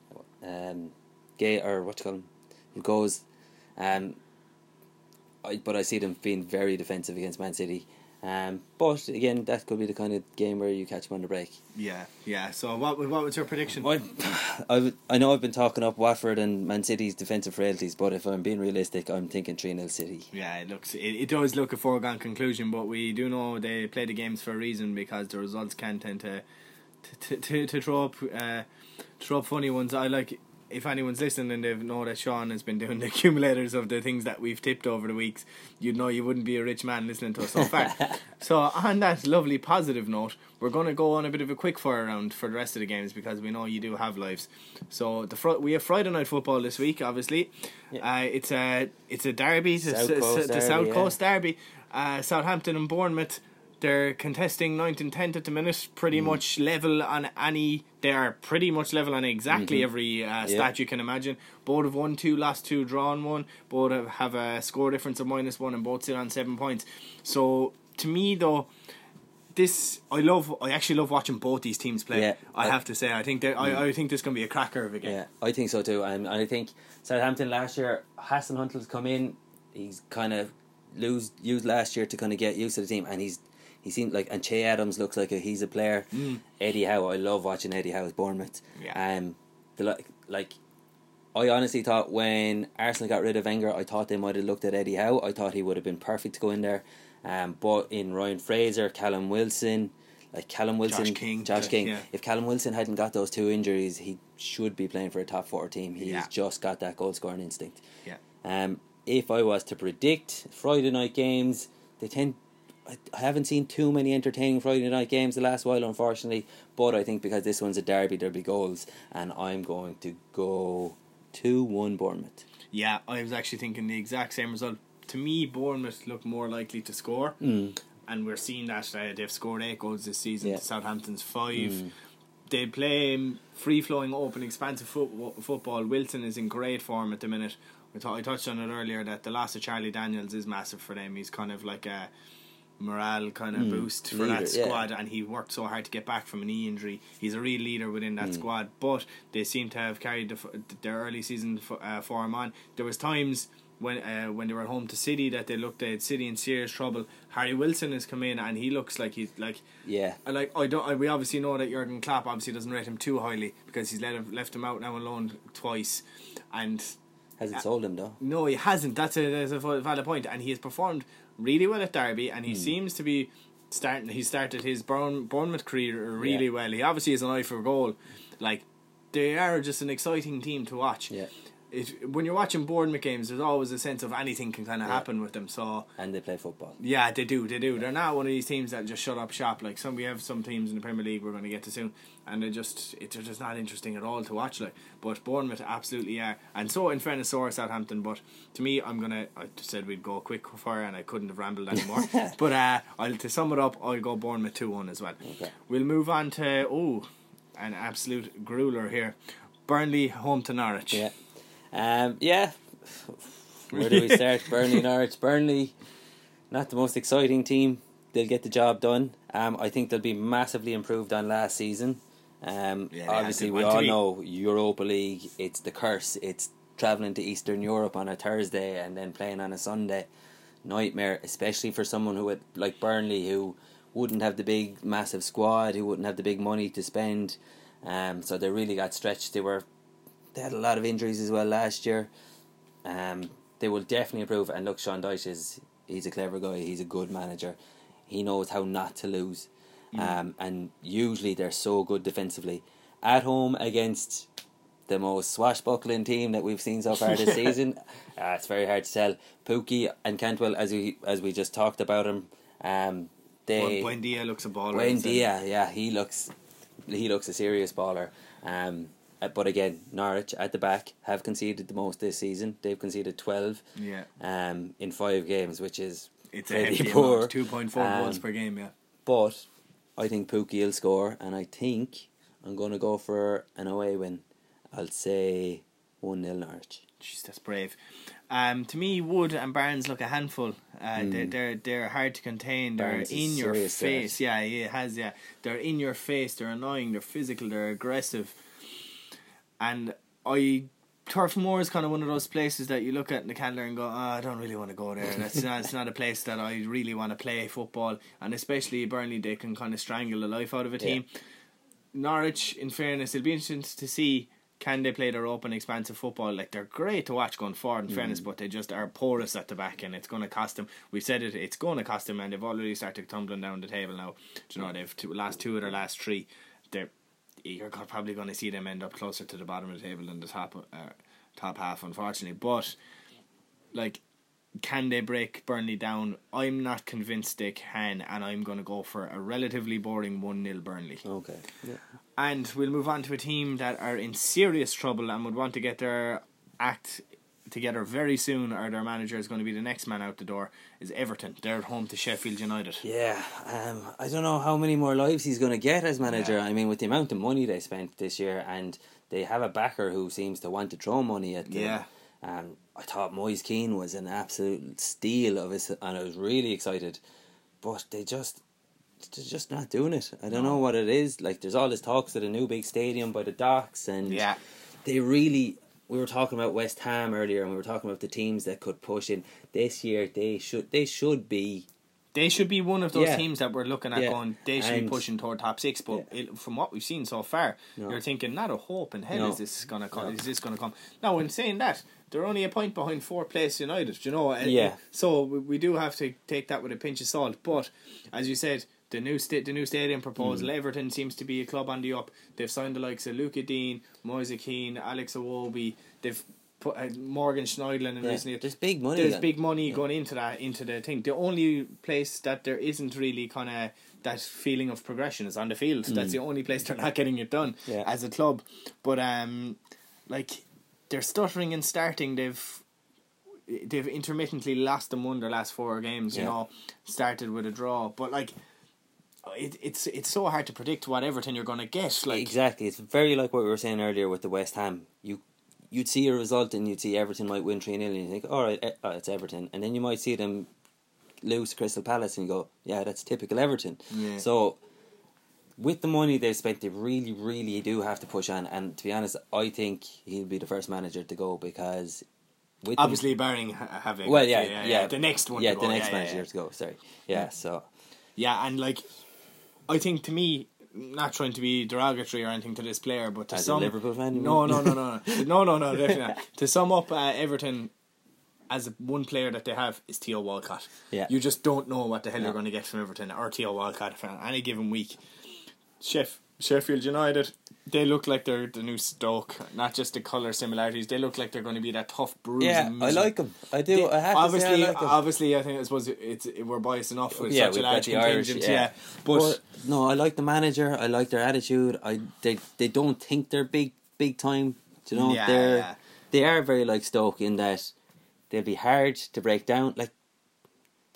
um, Gay or what you call him, who goes, um, I, but I see them being very defensive against Man City. Um, but again, that could be the kind of game where you catch them on the break. Yeah, yeah. So what what was your prediction? I, I, I know I've been talking up Watford and Man City's defensive frailties, but if I'm being realistic, I'm thinking three nil City. Yeah, it looks it, it does look a foregone conclusion, but we do know they play the games for a reason, because the results can tend to to to, to throw up uh, throw up funny ones. I like. If anyone's listening and they know that Sean has been doing the accumulators of the things that we've tipped over the weeks, you'd know you wouldn't be a rich man listening to us so far. So on that lovely positive note, we're going to go on a bit of a quick fire round for the rest of the games, because we know you do have lives. So the fr- we have Friday night football this week, obviously. Yeah. Uh, it's a it's a derby, the South Coast, s- derby, South Coast yeah. derby. Uh, Southampton and Bournemouth. They're contesting ninth and tenth at the minute, pretty mm. much level on any... They are pretty much level on exactly mm-hmm. every uh, stat yeah. you can imagine. Both have won two, lost two, drawn one. Both have, have a score difference of minus one, and both sit on seven points. So, to me, though, this... I love... I actually love watching both these teams play. Yeah. I, I have to say. I think mm. I, I think this is going to be a cracker of a game. Yeah, I think so too. And I think Southampton last year, Hassan Huntelaar's come in. He's kind of lose, used last year to kind of get used to the team, and he's... He seemed like, and Che Adams looks like a, he's a player. Mm. Eddie Howe, I love watching Eddie Howe's Bournemouth. Yeah. Um, the like, like, I honestly thought when Arsenal got rid of Wenger, I thought they might have looked at Eddie Howe. I thought he would have been perfect to go in there. Um, but in Ryan Fraser, Callum Wilson, like Callum Wilson, Josh King, Josh King. Yeah. If Callum Wilson hadn't got those two injuries, he should be playing for a top four team. He's yeah. just got that goal scoring instinct. Yeah. Um, if I was to predict Friday night games, they tend. I haven't seen too many entertaining Friday night games the last while, unfortunately, but I think because this one's a derby, there'll be goals, and I'm going to go two one Bournemouth. Yeah, I was actually thinking the exact same result. To me, Bournemouth look more likely to score, mm. and we're seeing that uh, they've scored eight goals this season yeah. to Southampton's five. Mm. They play um, free-flowing, open, expansive fo- football. Wilson is in great form at the minute. I, thought, I touched on it earlier that the loss of Charlie Daniels is massive for them. He's kind of like a morale kind of mm, boost for leader, that squad, yeah. and he worked so hard to get back from a knee injury. He's a real leader within that mm. squad, but they seem to have carried the, their early season uh, form on. There was times when uh, when they were at home to City that they looked at City in serious trouble. Harry Wilson has come in and he looks like he's like yeah. I like I don't. I, we obviously know that Jurgen Klopp obviously doesn't rate him too highly because he's let him, left him out now alone twice, and hasn't uh, sold him though. No, he hasn't. That's a that's a valid point, and he has performed really well at Derby, and he mm. seems to be starting. He started his Bourne, Bournemouth career really yeah. well. He obviously has an eye for goal. Like, they are just an exciting team to watch. Yeah. It, when you're watching Bournemouth games, there's always a sense of anything can kind of yeah. happen with them. So and they play football. Yeah, they do. They do. Yeah. They're not one of these teams that just shut up shop. Like some, we have some teams in the Premier League we're going to get to soon, and they just it, they're just not interesting at all to watch. Like, but Bournemouth absolutely are. And so, in fairness, so are Southampton. But to me, I'm gonna. I said we'd go quick fire, and I couldn't have rambled anymore. but uh, I'll to sum it up, I'll go Bournemouth two one as well. Okay. We'll move on to oh. an absolute grueler here. Burnley home to Norwich. Yeah. Um, yeah. Where do we start? Burnley, Norwich. Burnley, not the most exciting team. They'll get the job done. Um, I think they'll be massively improved on last season. Um, Yeah, obviously, we all know Europa League. It's the curse. It's travelling to Eastern Europe on a Thursday and then playing on a Sunday. Nightmare, especially for someone who would, like Burnley, who wouldn't have the big, massive squad, who wouldn't have the big money to spend. Um, so they really got stretched. They were, they had a lot of injuries as well last year. Um, they will definitely improve. And look, Sean Dyche is he's a clever guy. He's a good manager. He knows how not to lose. Mm. Um, and usually they're so good defensively. At home against the most swashbuckling team that we've seen so far this season, uh, it's very hard to tell. Pukki and Cantwell, as we as we just talked about him, um, they well, Buendia looks a baller. Buendia, yeah, he looks he looks a serious baller. Um, but again, Norwich at the back have conceded the most this season. They've conceded twelve. Yeah. Um, in five games, which is it's a pretty hefty poor. amount, two point four um, goals per game. Yeah. But I think Pukki will score, and I think I'm going to go for an away win. I'll say one nil Norwich. Jeez, that's brave. Um, to me, Wood and Barnes look a handful. Uh, mm. they're, they're they're hard to contain. They're Barnes in your face. Threat. Yeah, it has. Yeah, they're in your face. They're annoying. They're physical. They're aggressive. And I, Turf Moor is kind of one of those places that you look at in the calendar and go, oh, I don't really want to go there. That's not. It's not a place that I really want to play football. And especially Burnley, they can kind of strangle the life out of a team. Yeah. Norwich, in fairness, it'll be interesting to see. Can they play their open, expansive football? Like, they're great to watch going forward, in mm. fairness, but they just are porous at the back, and it's going to cost them. We've said it, it's going to cost them, and they've already started tumbling down the table now. Do you know, they've two, last two of their last three. They're you're probably going to see them end up closer to the bottom of the table than the top uh, top half, unfortunately. But, like, can they break Burnley down? I'm not convinced they can, and I'm going to go for a relatively boring one nil Burnley. Okay. Yeah. And we'll move on to a team that are in serious trouble and would want to get their act together very soon, or their manager is going to be the next man out the door, is Everton. They're at home to Sheffield United. Yeah, um, I don't know how many more lives he's going to get as manager. Yeah. I mean, with the amount of money they spent this year, and they have a backer who seems to want to throw money at them. Yeah. Um, I thought Moise Keane was an absolute steal of his, and I was really excited. But they just... They're just not doing it. I don't no. know what it is. Like, there's all this talks of the new big stadium by the docks, and yeah. they really... We were talking about West Ham earlier, and we were talking about the teams that could push in. This year, they should they should be... They should be one of those yeah. teams that we're looking at yeah. going, they should and be pushing toward top six. But yeah. it, from what we've seen so far, no. you're thinking, not a hope in hell no. is this going to come. No. Is this going to come? Now, in saying that, they're only a point behind fourth place United, you know. Yeah. So we do have to take that with a pinch of salt. But, as you said... The new sta- the new stadium proposal, mm. Everton seems to be a club on the up. They've signed the likes of Luca Dean, Moise Keane, Alex Iwobi. They've put uh, Morgan Schneidlin and yeah. recently. There's big money. There's then. big money yeah. going into that into the thing. The only place that there isn't really kind of that feeling of progression is on the field. Mm. That's the only place they're not getting it done yeah. as a club. But um, like they're stuttering and starting. They've. They've intermittently lost and won their last four games. You yeah. know, started with a draw, but like. It, it's it's so hard to predict what Everton you're going to get. Like exactly, it's very like what we were saying earlier with the West Ham. You you'd see a result and you'd see Everton might win three nil, and you think, all right, eh, oh, it's Everton, and then you might see them lose Crystal Palace, and you go, yeah, that's typical Everton. Yeah. So with the money they've spent, they really, really do have to push on. And to be honest, I think he'll be the first manager to go because. With Obviously, them, barring having well, yeah, yeah, yeah, yeah, the next one, yeah, to the go. next yeah, manager yeah, yeah. to go. Sorry, yeah, yeah, so yeah, and like. I think to me, not trying to be derogatory or anything to this player, but to As sum a Liverpool fan, no, no, no, no, no, no, no, no, definitely not. To sum up, uh, Everton as one player that they have is Theo Walcott. Yeah, you just don't know what the hell no. you're going to get from Everton or Theo Walcott for any given week. Sheff, Sheffield United, they look like they're the new Stoke. Not just the colour similarities; they look like they're going to be that tough, bruising. Yeah, I like them. I do. They, I have obviously, to say I like them. obviously, I think I suppose it's it, we're biased enough with yeah, such a large contingent. Irish, yeah. yeah, but, but no, I like the manager. I like their attitude. I they they don't think they're big big time. Do you know, yeah, they're yeah. they are very like Stoke in that they'll be hard to break down. Like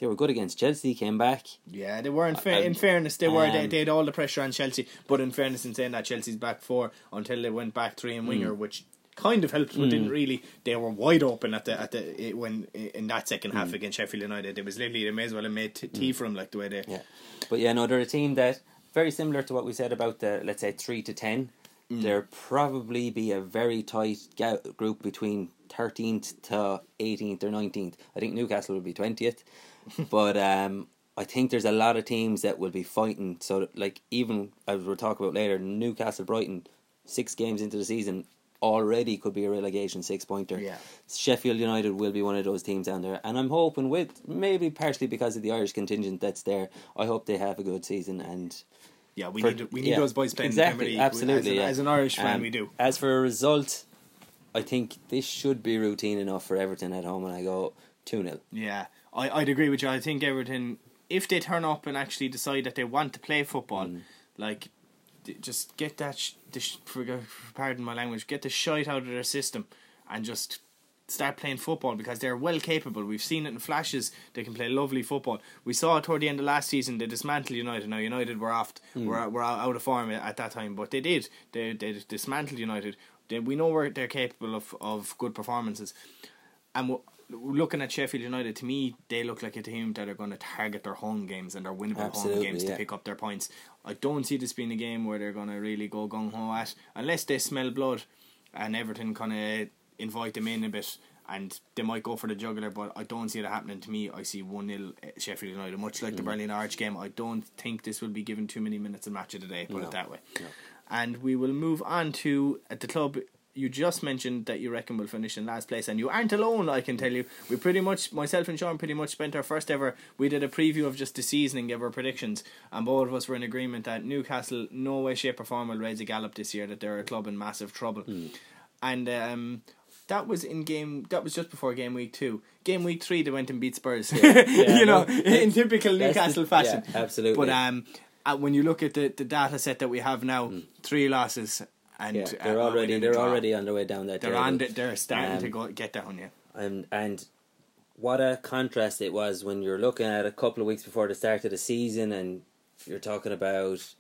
they were good against Chelsea. Came back. Yeah, they were. In, fa- Uh, in fairness, they were. um, They, they had all the pressure on Chelsea. But in fairness, in saying that, Chelsea's back four until they went back three and winger, Mm. which kind of helped, but didn't really. They were wide open at the at the when in that second half Mm. against Sheffield United. It was literally they may as well have made t- tea for them, like the way they. Yeah, but yeah, no, they're a team that very similar to what we said about the let's say three to ten. Mm. There'll probably be a very tight ga- group between thirteenth to eighteenth or nineteenth. I think Newcastle will be twentieth, but um, I think there's a lot of teams that will be fighting. So, like even as we'll talk about later, Newcastle, Brighton, six games into the season already could be a relegation six pointer. Yeah. Sheffield United will be one of those teams down there, and I'm hoping with maybe partially because of the Irish contingent that's there. I hope they have a good season and. Yeah, we For- need we need yeah, those boys playing exactly, in the Premier League. absolutely, As an, yeah. as an Irish fan, Um, we do. As for a result, I think this should be routine enough for Everton at home, and I go two nil. Yeah, I, I'd agree with you. I think Everton, if they turn up and actually decide that they want to play football, Mm. like, d- just get that, sh- the sh- forg- pardon my language, get the shite out of their system and just start playing football, because they're well capable. We've seen it in flashes. They can play lovely football. We saw it toward the end of last season. They dismantled United. Now United were off, Mm. were were out of form at that time, but they did. They they dismantled United. They, we know where they're capable of, of good performances. And w- looking at Sheffield United, to me, they look like a team that are going to target their home games and their winnable home Absolutely, games yeah. to pick up their points. I don't see this being a game where they're going to really go gung ho at, unless they smell blood and Everton kind of invite them in a bit, and they might go for the jugular. But I don't see it happening. To me, I see one nil Sheffield United, much like the Mm. Berlin Arch game. I don't think this will be given too many minutes in match of the day, put No, it that way. no. And we will move on to at the club. You just mentioned that you reckon we'll finish in last place, and you aren't alone, I can tell you. We pretty much, myself and Sean, pretty much spent our first ever, we did a preview of just the season and gave our predictions, and both of us were in agreement that Newcastle, no way, shape or form will raise a gallop this year, that they're a club in massive trouble. Mm. And um, that was in game, that was just before game week two. Game week three, they went and beat Spurs. Yeah, you know, no, in typical that's Newcastle the- fashion. yeah, absolutely. But um, uh, when you look at the, the data set that we have now, three losses. And Yeah, uh, they're a already win and a they're draw. already on their way down that. They're table. on. The, they're starting Um, to go get down. Yeah. And and what a contrast it was when you're looking at a couple of weeks before the start of the season, and you're talking about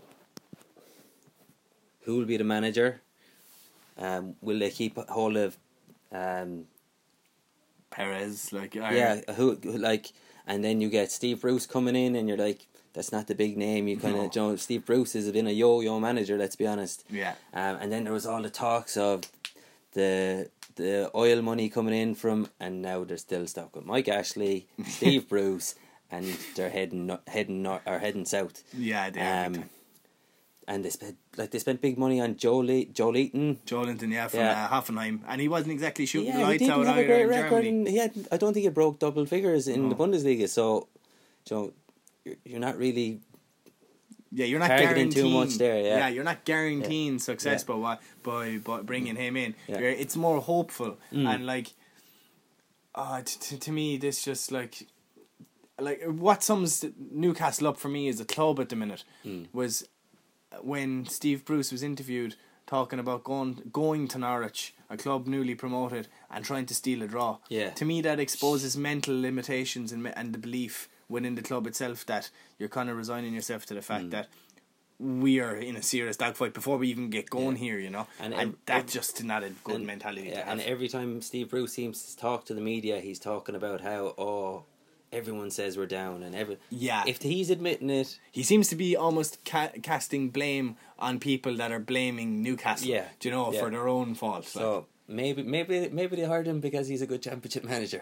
who will be the manager. Um, will they keep hold of? Um, Perez, like uh, yeah, who who, like, and then you get Steve Bruce coming in, and you're like, that's not the big name. You kind of, No. you know, Steve Bruce has been a yo-yo manager. Let's be honest. yeah, Um, and then there was all the talks of the the oil money coming in from, and now they're still stuck with Mike Ashley, Steve Bruce, and they're heading no- heading nor- or heading south. yeah. They are big Um, time. and they spent like they spent big money on Joe Le- Joe Leaton. Joelinton, yeah, from yeah. uh, Hoffenheim, and he wasn't exactly shooting Yeah, the he lights didn't out have a either great in record, Germany. and he had. I don't think he broke double figures in No. the Bundesliga. So, so you're, you're not really. Yeah, you're not targeting guaranteeing too much there, yeah. you're not guaranteeing success Yeah. by what by by bringing him in. Yeah. You're, it's more hopeful, Mm. and like, uh, t- t- to me, this just like, like what sums Newcastle up for me as a club at the minute Mm. was when Steve Bruce was interviewed talking about going going to Norwich, a club newly promoted, and trying to steal a draw. Yeah. To me, that exposes mental limitations and me- and the belief within the club itself that you're kind of resigning yourself to the fact Mm. that we are in a serious dogfight before we even get going Yeah. here, you know, And and, ev- that's just not a good and, mentality yeah, to have. and every time Steve Bruce seems to talk to the media, he's talking about how oh, everyone says we're down, and every Yeah. If he's admitting it, He seems to be almost ca- casting blame on people that are blaming Newcastle, Yeah. do you know, Yeah. for their own fault. so maybe maybe maybe they hired him because he's a good championship manager.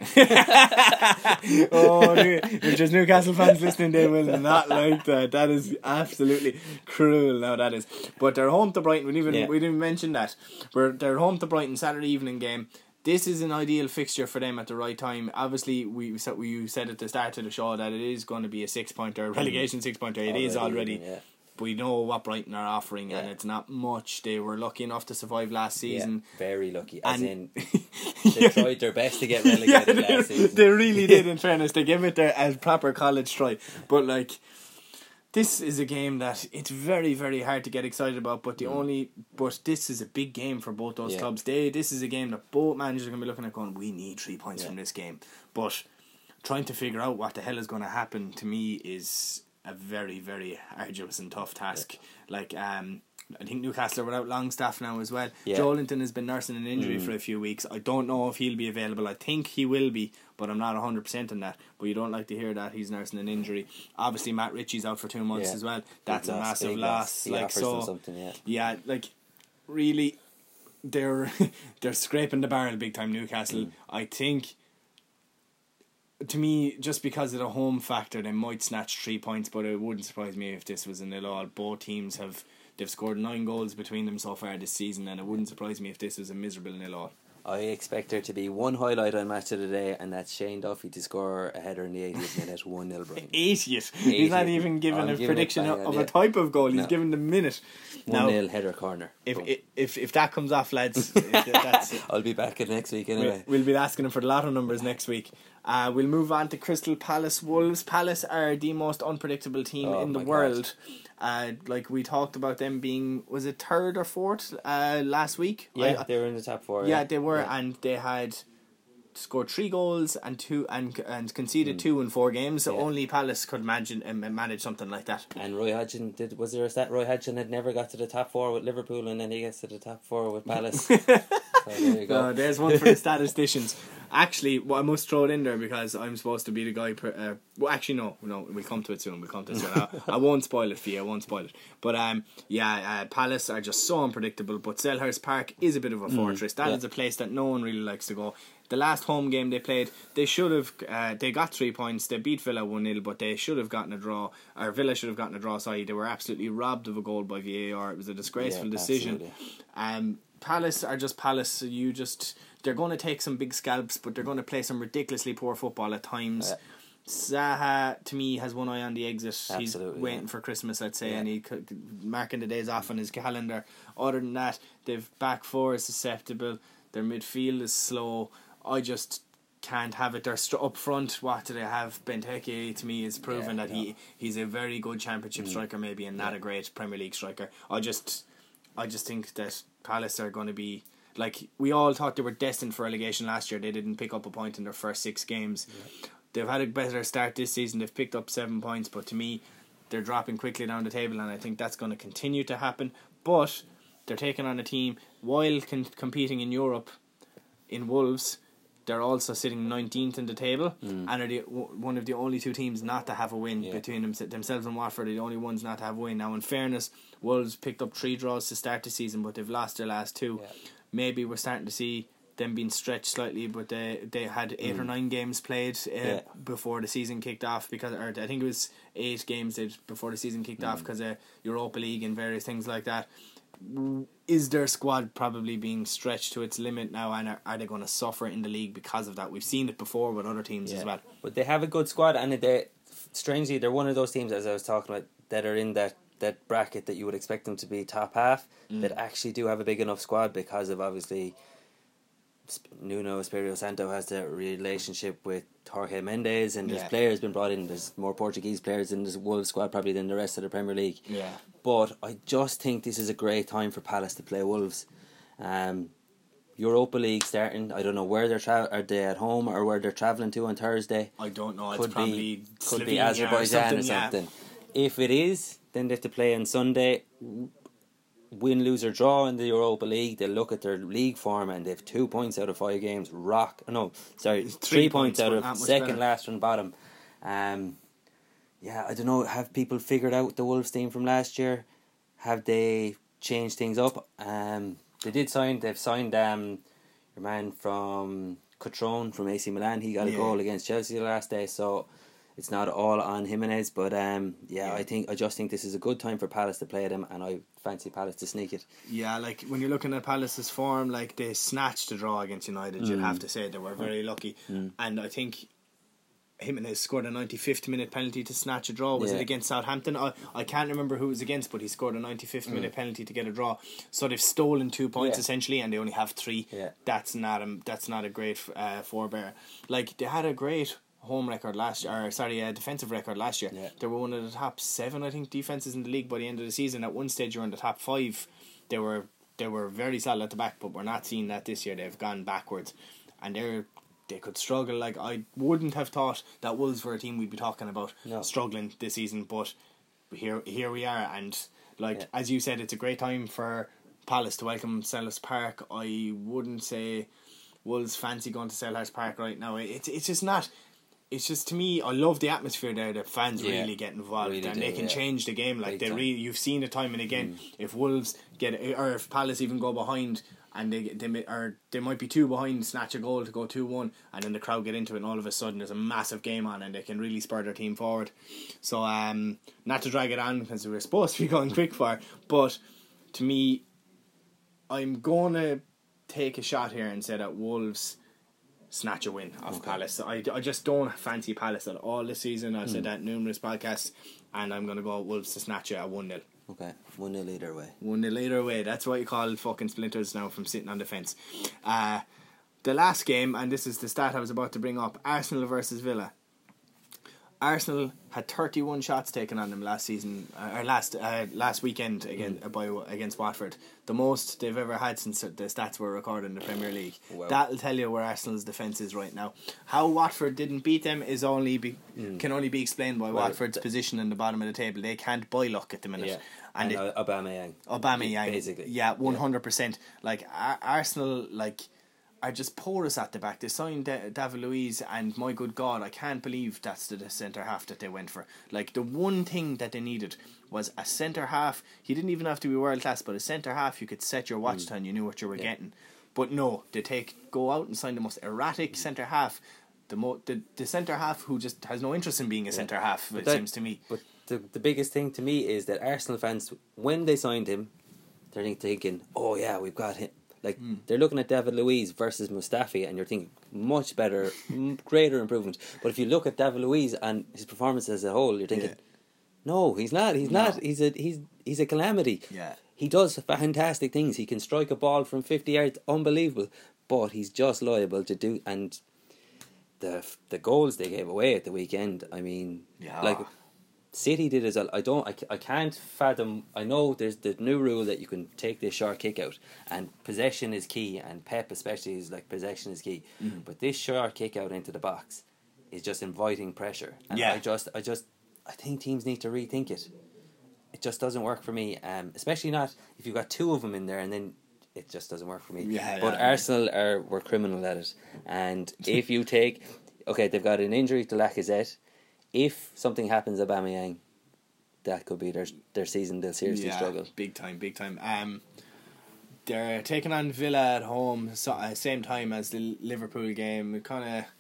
Oh, if there's Newcastle fans listening, they will not like that. That is absolutely cruel. Now that is, but they're home to Brighton. We didn't even Yeah. we didn't mention that. We're they're home to Brighton Saturday evening game. This is an ideal fixture for them at the right time. Obviously, we said we said at the start of the show that it is going to be a six pointer, a relegation six pointer. It is already. Yeah. We know what Brighton are offering, and Yeah. it's not much. They were lucky enough to survive last Yeah, season. very lucky. As And- in, they tried their best to get relegated Yeah, they, last season. they really did. In fairness, they gave it their as proper college try. But like, this is a game that it's very, very hard to get excited about. But the only, but this is a big game for both those Yeah. clubs. They, this is a game that both managers are going to be looking at, going, we need three points Yeah. from this game. But trying to figure out what the hell is going to happen to me is a very, very arduous and tough task. Yeah. Like, um, I think Newcastle are without Longstaff now as well. Yeah. Joelinton has been nursing an injury mm. for a few weeks. I don't know if he'll be available. I think he will be, but I'm not one hundred percent on that. But you don't like to hear that he's nursing an injury. Obviously, Matt Ritchie's out for two months yeah. as well. That's big a loss, massive loss. Like so, something, yeah. yeah, like really, they're they're scraping the barrel big time. Newcastle, mm. I think. To me, just because of the home factor, they might snatch three points, but it wouldn't surprise me if this was a nil-all. Both teams have they've scored nine goals between them so far this season, and it wouldn't surprise me if this was a miserable nil-all. I expect there to be one highlight on Match of the Day, and that's Shane Duffy to score a header in the eightieth minute, one nil. eightieth? He's not even given I'm a prediction of, of a type of goal. He's no. given the minute. one nil header corner. If, if if if that comes off, lads, that's I'll be back at next week anyway. We'll, we'll be asking him for the lotto numbers next week. Uh, we'll move on to Crystal Palace Wolves. Palace are the most unpredictable team oh in the world. Uh, like we talked about them being, was it third or fourth uh, last week? Yeah, I, they were in the top four. Yeah, yeah. they were, yeah. and they had scored three goals and two and and conceded mm. two in four games. So yeah. only Palace could imagine uh, manage something like that. And Roy Hodgson did. Was there a stat? Roy Hodgson had never got to the top four with Liverpool, and then he gets to the top four with Palace. So there you go. No, there's one for the statisticians. Actually, well, I must throw it in there because I'm supposed to be the guy. Per, uh, well, actually, no, no, we'll come to it soon. We'll come to it soon. I, I won't spoil it for you. I won't spoil it. But um, yeah, uh, Palace are just so unpredictable. But Selhurst Park is a bit of a fortress. Mm, that yeah. is a place that no one really likes to go. The last home game they played, they should have. Uh, they got three points. They beat Villa one nil, but they should have gotten a draw. Or Villa should have gotten a draw. Sorry, they were absolutely robbed of a goal by V A R. It was a disgraceful yeah, decision. Um, Palace are just Palace. You just. They're going to take some big scalps, but they're going to play some ridiculously poor football at times. Yeah. Zaha, to me, has one eye on the exit. Absolutely, He's waiting yeah. for Christmas, I'd say, yeah. and he's marking the days off on his calendar. Other than that, they've back four is susceptible. Their midfield is slow. I just can't have it. They're st- up front. What do they have? Benteke, to me, is proven yeah, that yeah. he he's a very good Championship mm. striker, maybe, and not yeah. a great Premier League striker. I just, I just think that Palace are going to be. Like, we all thought they were destined for relegation last year. They didn't pick up a point in their first six games. Yeah. They've had a better start this season. They've picked up seven points, but to me, they're dropping quickly down the table, and I think that's going to continue to happen. But they're taking on a team, while con- competing in Europe, in Wolves, they're also sitting nineteenth in the table, mm. and are the, one of the only two teams not to have a win yeah. between them, themselves and Watford. Are the only ones not to have a win. Now, in fairness, Wolves picked up three draws to start the season, but they've lost their last two. Yeah. Maybe we're starting to see them being stretched slightly, but they they had eight mm. or nine games played uh, yeah. before the season kicked off, because or I think it was eight games did before the season kicked mm. off because of Europa League and various things like that. Is their squad probably being stretched to its limit now, and are, are they going to suffer in the league because of that? We've seen it before with other teams yeah. as well. But they have a good squad, and they strangely they're one of those teams, as I was talking about, that are in that that bracket that you would expect them to be top half, mm. that actually do have a big enough squad because of obviously Nuno Espirito Santo has the relationship with Jorge Mendes, and there's yeah. players been brought in. There's more Portuguese players in the Wolves squad probably than the rest of the Premier League. Yeah. But I just think this is a great time for Palace to play Wolves. Um, Europa League starting. I don't know where they're tra- are they at home or where they're travelling to on Thursday. I don't know. Could it's probably be could be Azerbaijan or something. Or something. Yeah. If it is, then they have to play on Sunday. Win, lose or draw in the Europa League, they look at their league form and they have two points out of five games. Rock, no, sorry, three, three points, points out of second better. last from bottom. Um, yeah, I don't know. Have people figured out the Wolves team from last year? Have they changed things up? Um, they did sign. They've signed um, your man from Cotrone from A C Milan. He got a yeah. goal against Chelsea the last day, so it's not all on Jimenez, but um, yeah, yeah, I think I just think this is a good time for Palace to play them, and I fancy Palace to sneak it. Yeah, like when you're looking at Palace's form, like they snatched a draw against United. Mm. You'd have to say they were very lucky, mm. and I think Jimenez scored a ninety-fifth minute penalty to snatch a draw. Was yeah. it against Southampton? I I can't remember who it was against, but he scored a ninety-fifth mm. minute penalty to get a draw. So they've stolen two points yeah. essentially, and they only have three. Yeah. That's not a that's not a great uh, forebear. Like they had a great home record last year, or sorry, a defensive record last year. Yeah. They were one of the top seven, I think, defenses in the league by the end of the season. At one stage, you were in the top five. They were they were very solid at the back, but we're not seeing that this year. They've gone backwards, and they're they could struggle. Like, I wouldn't have thought that Wolves were a team we'd be talking about No. struggling this season, but here here we are. And like Yeah. as you said, it's a great time for Palace to welcome Selhurst Park. I wouldn't say Wolves fancy going to Selhurst Park right now. It's it's just not. It's just, to me, I love the atmosphere there. The fans Yeah, really get involved, really and do, they can yeah. change the game. Like Big they time. really, you've seen it time and again. Mm. If Wolves get, or if Palace even go behind, and they they may- or they might be two behind, snatch a goal to go two one, and then the crowd get into it, and all of a sudden there's a massive game on, and they can really spur their team forward. So, um, not to drag it on because we're supposed to be going quick fire, but to me, I'm gonna take a shot here and say that Wolves snatch a win off Okay. Palace. I, I just don't fancy Palace at all this season. I've Mm. said that in numerous podcasts, and I'm going to go Wolves to snatch it at one nil. Okay, one nil either way. one nil either way. That's what you call fucking splinters now from sitting on the fence. Uh, the last game, and this is the stat I was about to bring up, Arsenal versus Villa. Arsenal had thirty-one shots taken on them last season, uh, or last uh, last weekend again Mm. by against Watford. The most they've ever had since the stats were recorded in the Premier League. Wow. That'll tell you where Arsenal's defence is right now. How Watford didn't beat them is only be, Mm. can only be explained by Well, Watford's th- position in the bottom of the table. They can't buy luck at the minute, Yeah, and, and, it, uh, Aubameyang. Aubameyang, basically. yeah, one hundred percent. Like Ar- Arsenal, like are just porous at the back. They signed da- David Luiz, and my good God, I can't believe that's the, the centre half that they went for. Like the one thing that they needed was a centre half. He didn't even have to be world class, but a centre half you could set your watch to and you knew what you were Yeah. getting. But no, they take go out and sign the most erratic centre half. The mo the, the centre half who just has no interest in being a centre half. It that- seems to me. But the the biggest thing to me is that Arsenal fans, when they signed him, they're thinking, "Oh yeah, we've got him." Like they're looking at David Luiz versus Mustafi, and you're thinking much better, m- greater improvement. But if you look at David Luiz and his performance as a whole, you're thinking, Yeah. "No, he's not. He's No. not. He's a he's he's a calamity." Yeah. He does fantastic things. He can strike a ball from fifty yards, unbelievable. But he's just liable to do and the the goals they gave away at the weekend. I mean, Yeah. like City did as well. I don't. I, ca- I can't fathom. I know there's the new rule that you can take this short kick out, and possession is key. And Pep especially is like possession is key. Mm-hmm. But this short kick out into the box is just inviting pressure. And Yeah. I just, I just, I think teams need to rethink it. It just doesn't work for me. Um, especially not if you've got two of them in there, and then it just doesn't work for me. Yeah, but yeah. Arsenal are were criminal at it. And if you take, okay, they've got an injury to Lacazette. If something happens to Aubameyang, that could be their their season. They'll seriously Yeah, struggle. big time, big time. Um, they're taking on Villa at home, so uh, same time as the Liverpool game. It kind of,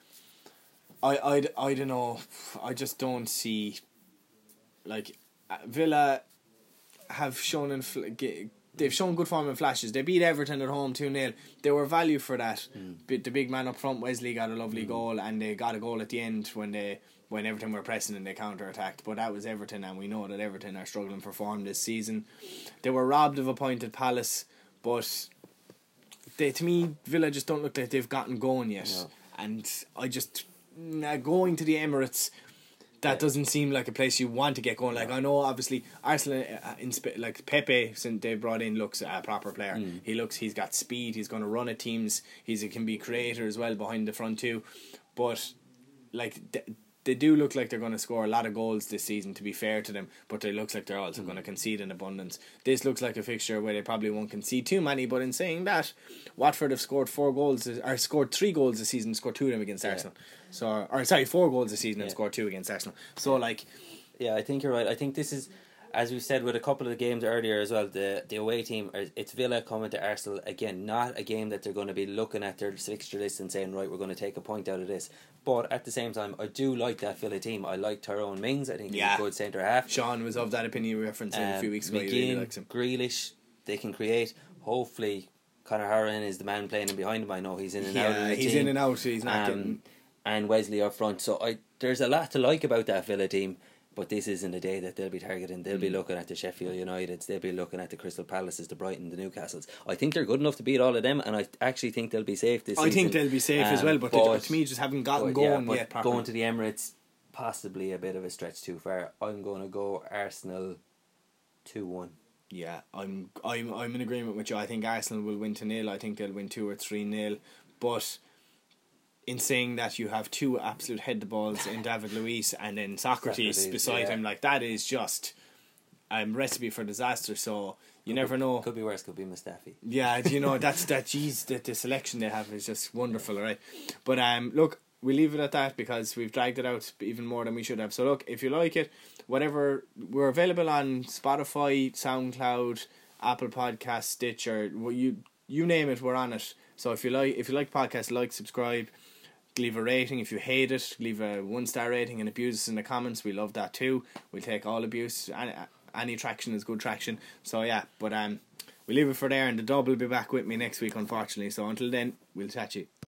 I, I, I don't know. I just don't see, like, uh, Villa have shown in fl- ge- they've shown good form in flashes. They beat Everton at home two nil. They were value for that. But the big man up front, Wesley, got a lovely goal, and they got a goal at the end when they when Everton were pressing and they counter attacked. But that was Everton, and we know that Everton are struggling for form this season. They were robbed of a point at Palace, but they to me Villa just don't look like they've gotten going yet. No. And I just nah, going to the Emirates. That Yeah. doesn't seem like a place you want to get going. Like I know, obviously, Arsenal, uh, in sp- like Pepe, since they brought in, looks a proper player. Mm. He looks, he's got speed. He's going to run at teams. He's a can be creator as well behind the front too. But like th- they do look like they're going to score a lot of goals this season. To be fair to them, but they looks like they're also going to concede in abundance. This looks like a fixture where they probably won't concede too many. But in saying that, Watford have scored four goals, or scored three goals this season. Scored two of them against Yeah. Arsenal. So, or sorry, four goals this season and Yeah. scored two against Arsenal. So, like, Yeah, I think you're right. I think this is, as we said with a couple of the games earlier as well, the the away team, are- it's Villa coming to Arsenal. Again, not a game that they're going to be looking at their fixture list and saying, right, we're going to take a point out of this. But at the same time, I do like that Villa team. I like Tyrone Mings. I think he's Yeah. a good centre half. Sean was of that opinion we referenced him a Um, few weeks ago. He really McGinn, likes him. Grealish, they can create. Hopefully, Conor Horan is the man playing in behind him. I know he's in and out of Yeah, the he's team. in and out. He's not Um, getting. and Wesley up front. So I there's a lot to like about that Villa team, but this isn't a day that they'll be targeting. They'll Mm. be looking at the Sheffield Uniteds, they'll be looking at the Crystal Palaces, the Brighton, the Newcastles. I think they're good enough to beat all of them, and I actually think they'll be safe this I season. think they'll be safe as Um, well, but, they, to me, just haven't gotten but yeah, going but yet. Properly. going to the Emirates, possibly a bit of a stretch too far. I'm going to go Arsenal two one. Yeah, I'm I'm I'm in agreement with you. I think Arsenal will win to nil. I think they'll win two or three nil. But in saying that you have two absolute head the balls in David Luiz and then Socrates, Socrates, beside yeah. him, like that is just a um, recipe for disaster. So you could never be, know. Could be worse. Could be Mustafi. Yeah, you know that's that. Geez, the, the selection they have is just wonderful, right? But um, look, we leave it at that because we've dragged it out even more than we should have. So look, if you like it, whatever, we're available on Spotify, SoundCloud, Apple Podcasts, Stitcher, you you name it, we're on it. So if you like if you like podcasts, like, subscribe, leave a rating. If you hate it, leave a one star rating and abuse us in the comments. We love that too. We'll take all abuse. Any, any traction is good traction. So yeah, but um, we leave it for there, and the dub will be back with me next week, unfortunately. So until then, we'll chat you.